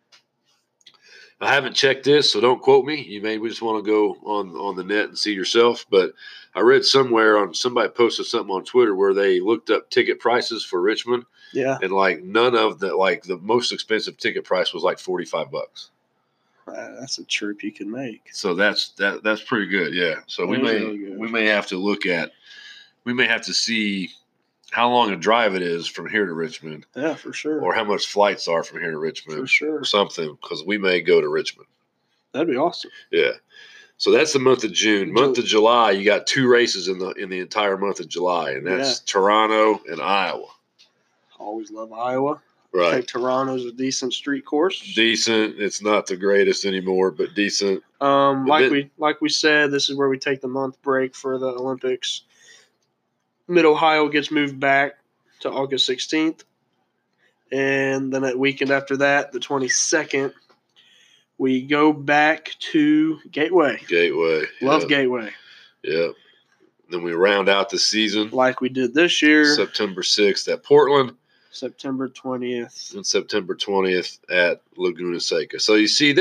I haven't checked this, so don't quote me. You may just want to go on the net and see yourself. But I read somewhere somebody posted something on Twitter where they looked up ticket prices for Richmond. Yeah. And none of the most expensive ticket price was like $45. That's a trip you can make. So that's pretty good. Yeah. So we may have to see how long a drive it is from here to Richmond. Yeah, for sure. Or how much flights are from here to Richmond. For sure. Or something, because we may go to Richmond. That'd be awesome. Yeah. So that's the month of June. Month of July, you got 2 races in the entire month of July, and that's Toronto and Iowa. Always love Iowa. Right. I think Toronto's a decent street course. Decent. It's not the greatest anymore, but decent. Like we said, this is where we take the month break for the Olympics. Mid-Ohio gets moved back to August 16th. And then that weekend after that, the 22nd, we go back to Gateway. Love Gateway. Yep. Then we round out the season. Like we did this year. September 6th at Portland. September 20th. And September 20th at Laguna Seca. So you see,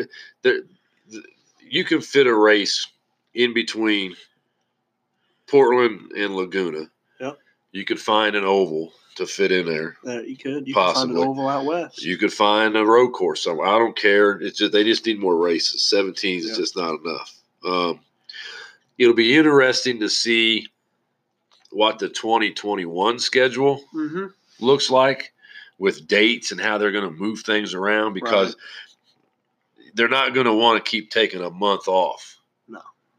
you can fit a race in between Portland and Laguna. Yep. You could find an oval to fit in there. You could. You possibly. Could find an oval out west. You could find a road course somewhere. I don't care. It's just they just need more races. 17 is just not enough. It'll be interesting to see what the 2021 schedule looks like with dates and how they're going to move things around, because they're not going to want to keep taking a month off. No.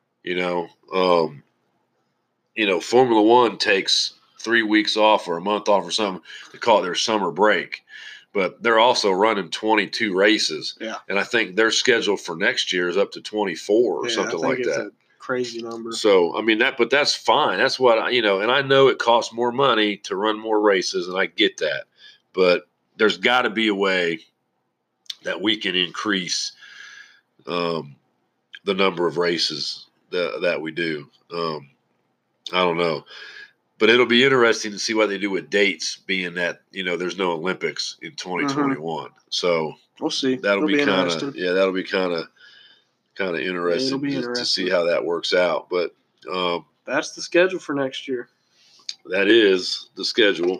Formula One takes 3 weeks off or a month off or something. They call it their summer break. But they're also running 22 races. Yeah. And I think their schedule for next year is up to 24 or something like that. A crazy number. So, but that's fine. That's what, and I know it costs more money to run more races, and I get that. But there's got to be a way that we can increase the number of races that we do. I don't know. But it'll be interesting to see what they do with dates, being that, there's no Olympics in 2021. So we'll see. That'll be kind of interesting to see how that works out. But that's the schedule for next year. That is the schedule.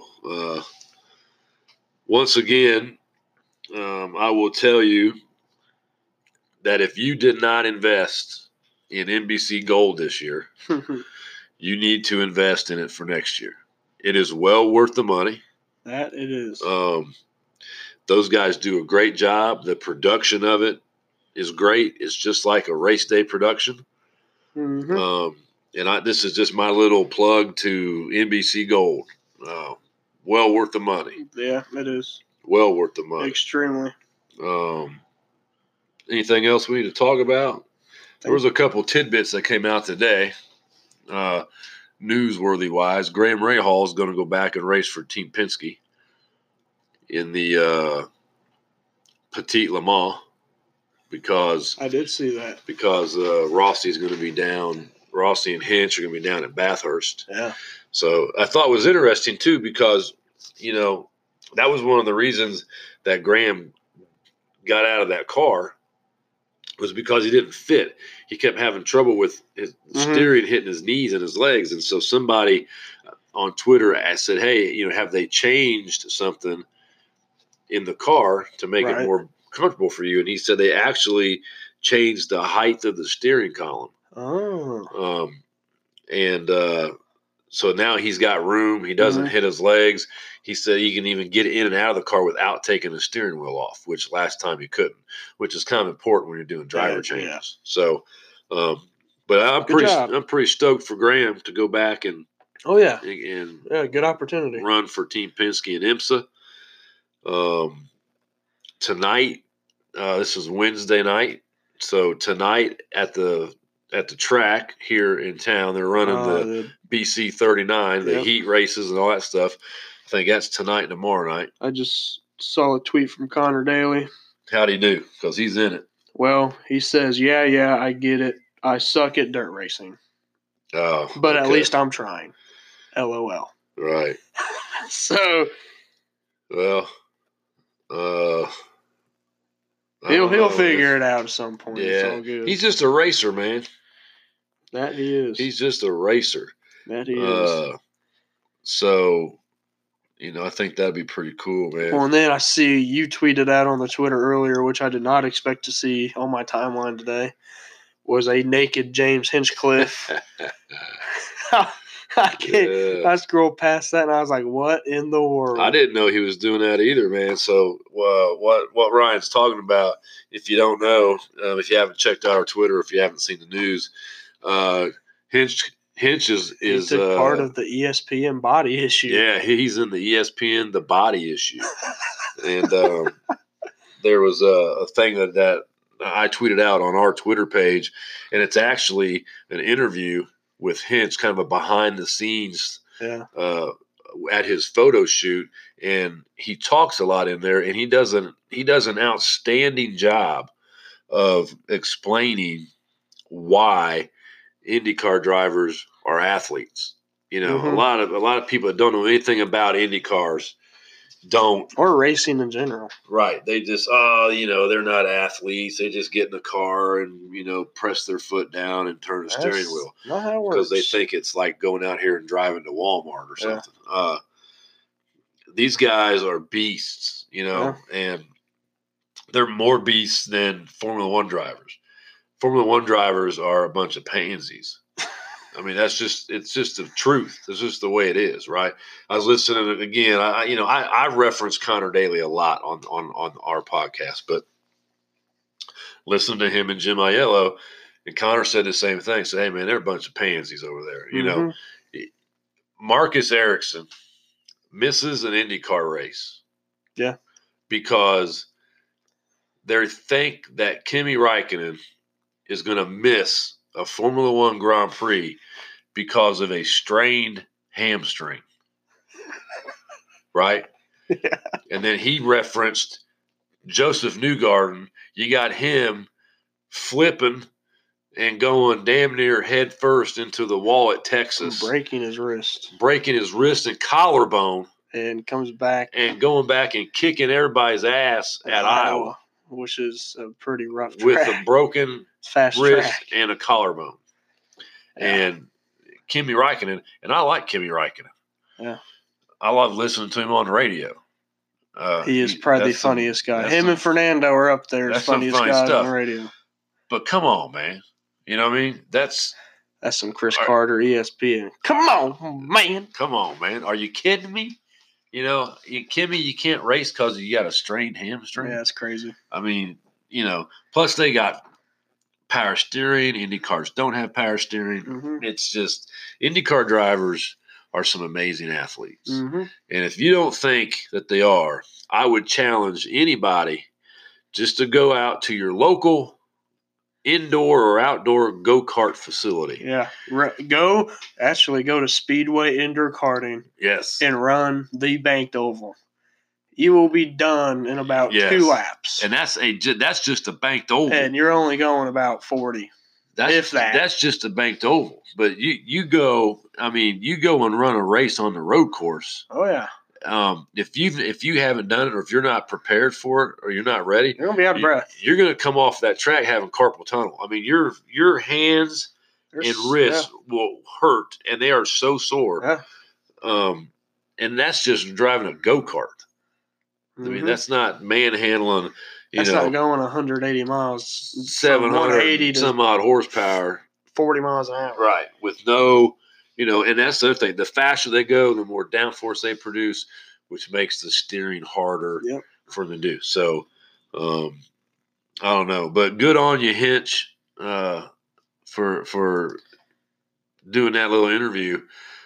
Once again, I will tell you that if you did not invest in NBC Gold this year, you need to invest in it for next year. It is well worth the money. That it is. Those guys do a great job. The production of it is great. It's just like a race day production. This is just my little plug to NBC Gold. Well worth the money. Yeah, it is. Well worth the money. Extremely. Anything else we need to talk about? There was a couple tidbits that came out today. Newsworthy wise, Graham Rahal is going to go back and race for Team Penske in the Petit Le Mans, because I did see that, because Rossi is going to be down. Rossi and Hinch are going to be down at Bathurst. Yeah. So I thought it was interesting too, because that was one of the reasons that Graham got out of that car, was because he didn't fit. He kept having trouble with his steering, hitting his knees and his legs. And so somebody on Twitter said, hey, have they changed something in the car to make it more comfortable for you? And he said they actually changed the height of the steering column. Oh. So now he's got room. He doesn't hit his legs. He said he can even get in and out of the car without taking the steering wheel off, which last time he couldn't, which is kind of important when you're doing driver changes. Yeah. So, but I'm pretty stoked for Graham to go back and good opportunity, run for Team Penske and IMSA. Tonight, this is Wednesday night. So tonight at the track here in town, they're running the BC 39, the heat races and all that stuff. I think that's tonight and tomorrow night. I just saw a tweet from Connor Daly. How'd he do? Because he's in it. Well, he says, yeah, I get it. I suck at dirt racing. Oh, but at okay. least I'm trying. LOL. Right. So, well, he'll figure it out at some point. Yeah, it's all good. He's just a racer, man. That he is. He's just a racer. That he is. So, I think that'd be pretty cool, man. Well, and then I see you tweeted out on the Twitter earlier, which I did not expect to see on my timeline today, was a naked James Hinchcliffe. I scrolled past that and I was like, "What in the world?" I didn't know he was doing that either, man. So, what Ryan's talking about, if you don't know, if you haven't checked out our Twitter, if you haven't seen the news, Hinch is part of the ESPN body issue. Yeah, he's in the ESPN the body issue, and there was a thing that I tweeted out on our Twitter page, and it's actually an interview with Hinch, kind of a behind the scenes at his photo shoot, and he talks a lot in there, and he does an outstanding job of explaining why IndyCar drivers are athletes. A lot of people that don't know anything about IndyCars don't, or racing in general. Right. They just, they're not athletes. They just get in the car and, press their foot down and turn the steering wheel. Not how it works. Because they think it's like going out here and driving to Walmart or something. Yeah. These guys are beasts, and they're more beasts than Formula One drivers. Formula One drivers are a bunch of pansies. I mean, it's just the truth. It's just the way it is, right? I was listening again. I reference Connor Daly a lot on our podcast, but listening to him and Jim Aiello, and Connor said the same thing. Said, "Hey, man, they're a bunch of pansies over there." Marcus Ericsson misses an IndyCar race, because they think that Kimi Räikkönen is going to miss a Formula One Grand Prix because of a strained hamstring. Right? Yeah. And then he referenced Joseph Newgarden. You got him flipping and going damn near head first into the wall at Texas. Breaking his wrist and collarbone. And comes back. And going back and kicking everybody's ass at Iowa. Which is a pretty rough track. With a broken fast wrist track and a collarbone. Yeah. And Kimi Räikkönen, and I like Kimi Räikkönen. Yeah. I love listening to him on the radio. He is probably the funniest guy. Him and Fernando are up there as funniest guys on the radio. But come on, man. You know what I mean? That's some Chris Carter, ESPN. Come on, man. Come on, man. Are you kidding me? Kimi, you can't race because you got a strained hamstring. Yeah, that's crazy. I mean, plus they got power steering. IndyCars don't have power steering. Mm-hmm. It's just IndyCar drivers are some amazing athletes. Mm-hmm. And if you don't think that they are, I would challenge anybody just to go out to your local indoor or outdoor go-kart facility. Yeah. Go to Speedway Indoor Karting. Yes. And run the banked oval. You will be done in about 2 laps. And that's just a banked oval. And you're only going about 40. That's just a banked oval. But you go and run a race on the road course. Oh yeah. If you haven't done it, or if you're not prepared for it, or you're not ready, you're gonna be out of breath. You're gonna come off that track having carpal tunnel. I mean, your hands and wrists will hurt, and they are so sore. Yeah. And that's just driving a go-kart. Mm-hmm. I mean, that's not manhandling. That's not going 180 miles, 700 some odd horsepower, 40 miles an hour. Right, with no, and that's the other thing. The faster they go, the more downforce they produce, which makes the steering harder for them to do. So, I don't know, but good on you, Hinch, for doing that little interview.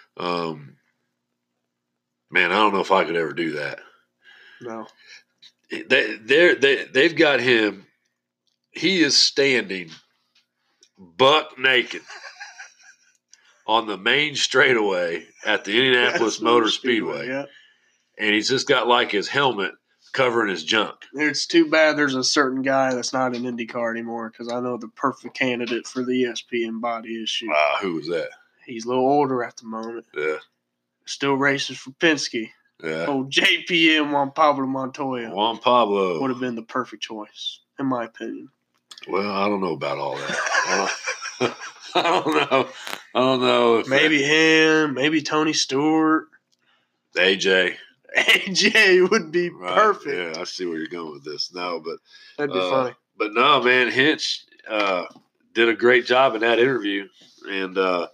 Man, I don't know if I could ever do that. No. They've got him. He is standing buck naked on the main straightaway at the Indianapolis Motor Speedway. Yeah. And he's just got like his helmet covering his junk. It's too bad there's a certain guy that's not in IndyCar anymore because I know the perfect candidate for the ESPN body issue. Who was that? He's a little older at the moment. Yeah. Still races for Penske. Yeah. Old JPM Juan Pablo Montoya. Juan Pablo would have been the perfect choice, in my opinion. Well, I don't know about all that. I don't know. If maybe him, maybe Tony Stewart. AJ. AJ would be perfect. Yeah, I see where you're going with this. No, but that'd be funny. But no, man, Hinch did a great job in that interview, and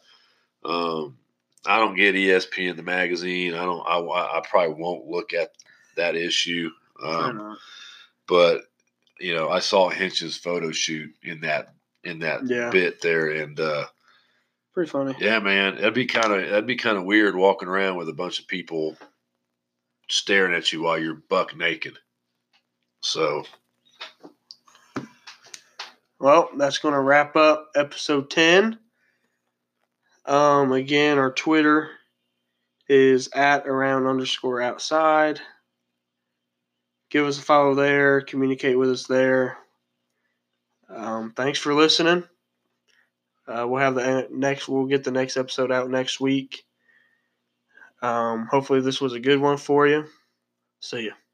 I don't get ESPN the magazine. I probably won't look at that issue. But I saw Hinch's photo shoot in that bit there, and pretty funny. Yeah, man, that'd be kind of weird walking around with a bunch of people staring at you while you're buck naked. So, well, that's going to wrap up episode 10. Again, our Twitter is @around_outside. Give us a follow there. Communicate with us there. Thanks for listening. We'll get the next episode out next week. Hopefully this was a good one for you. See ya.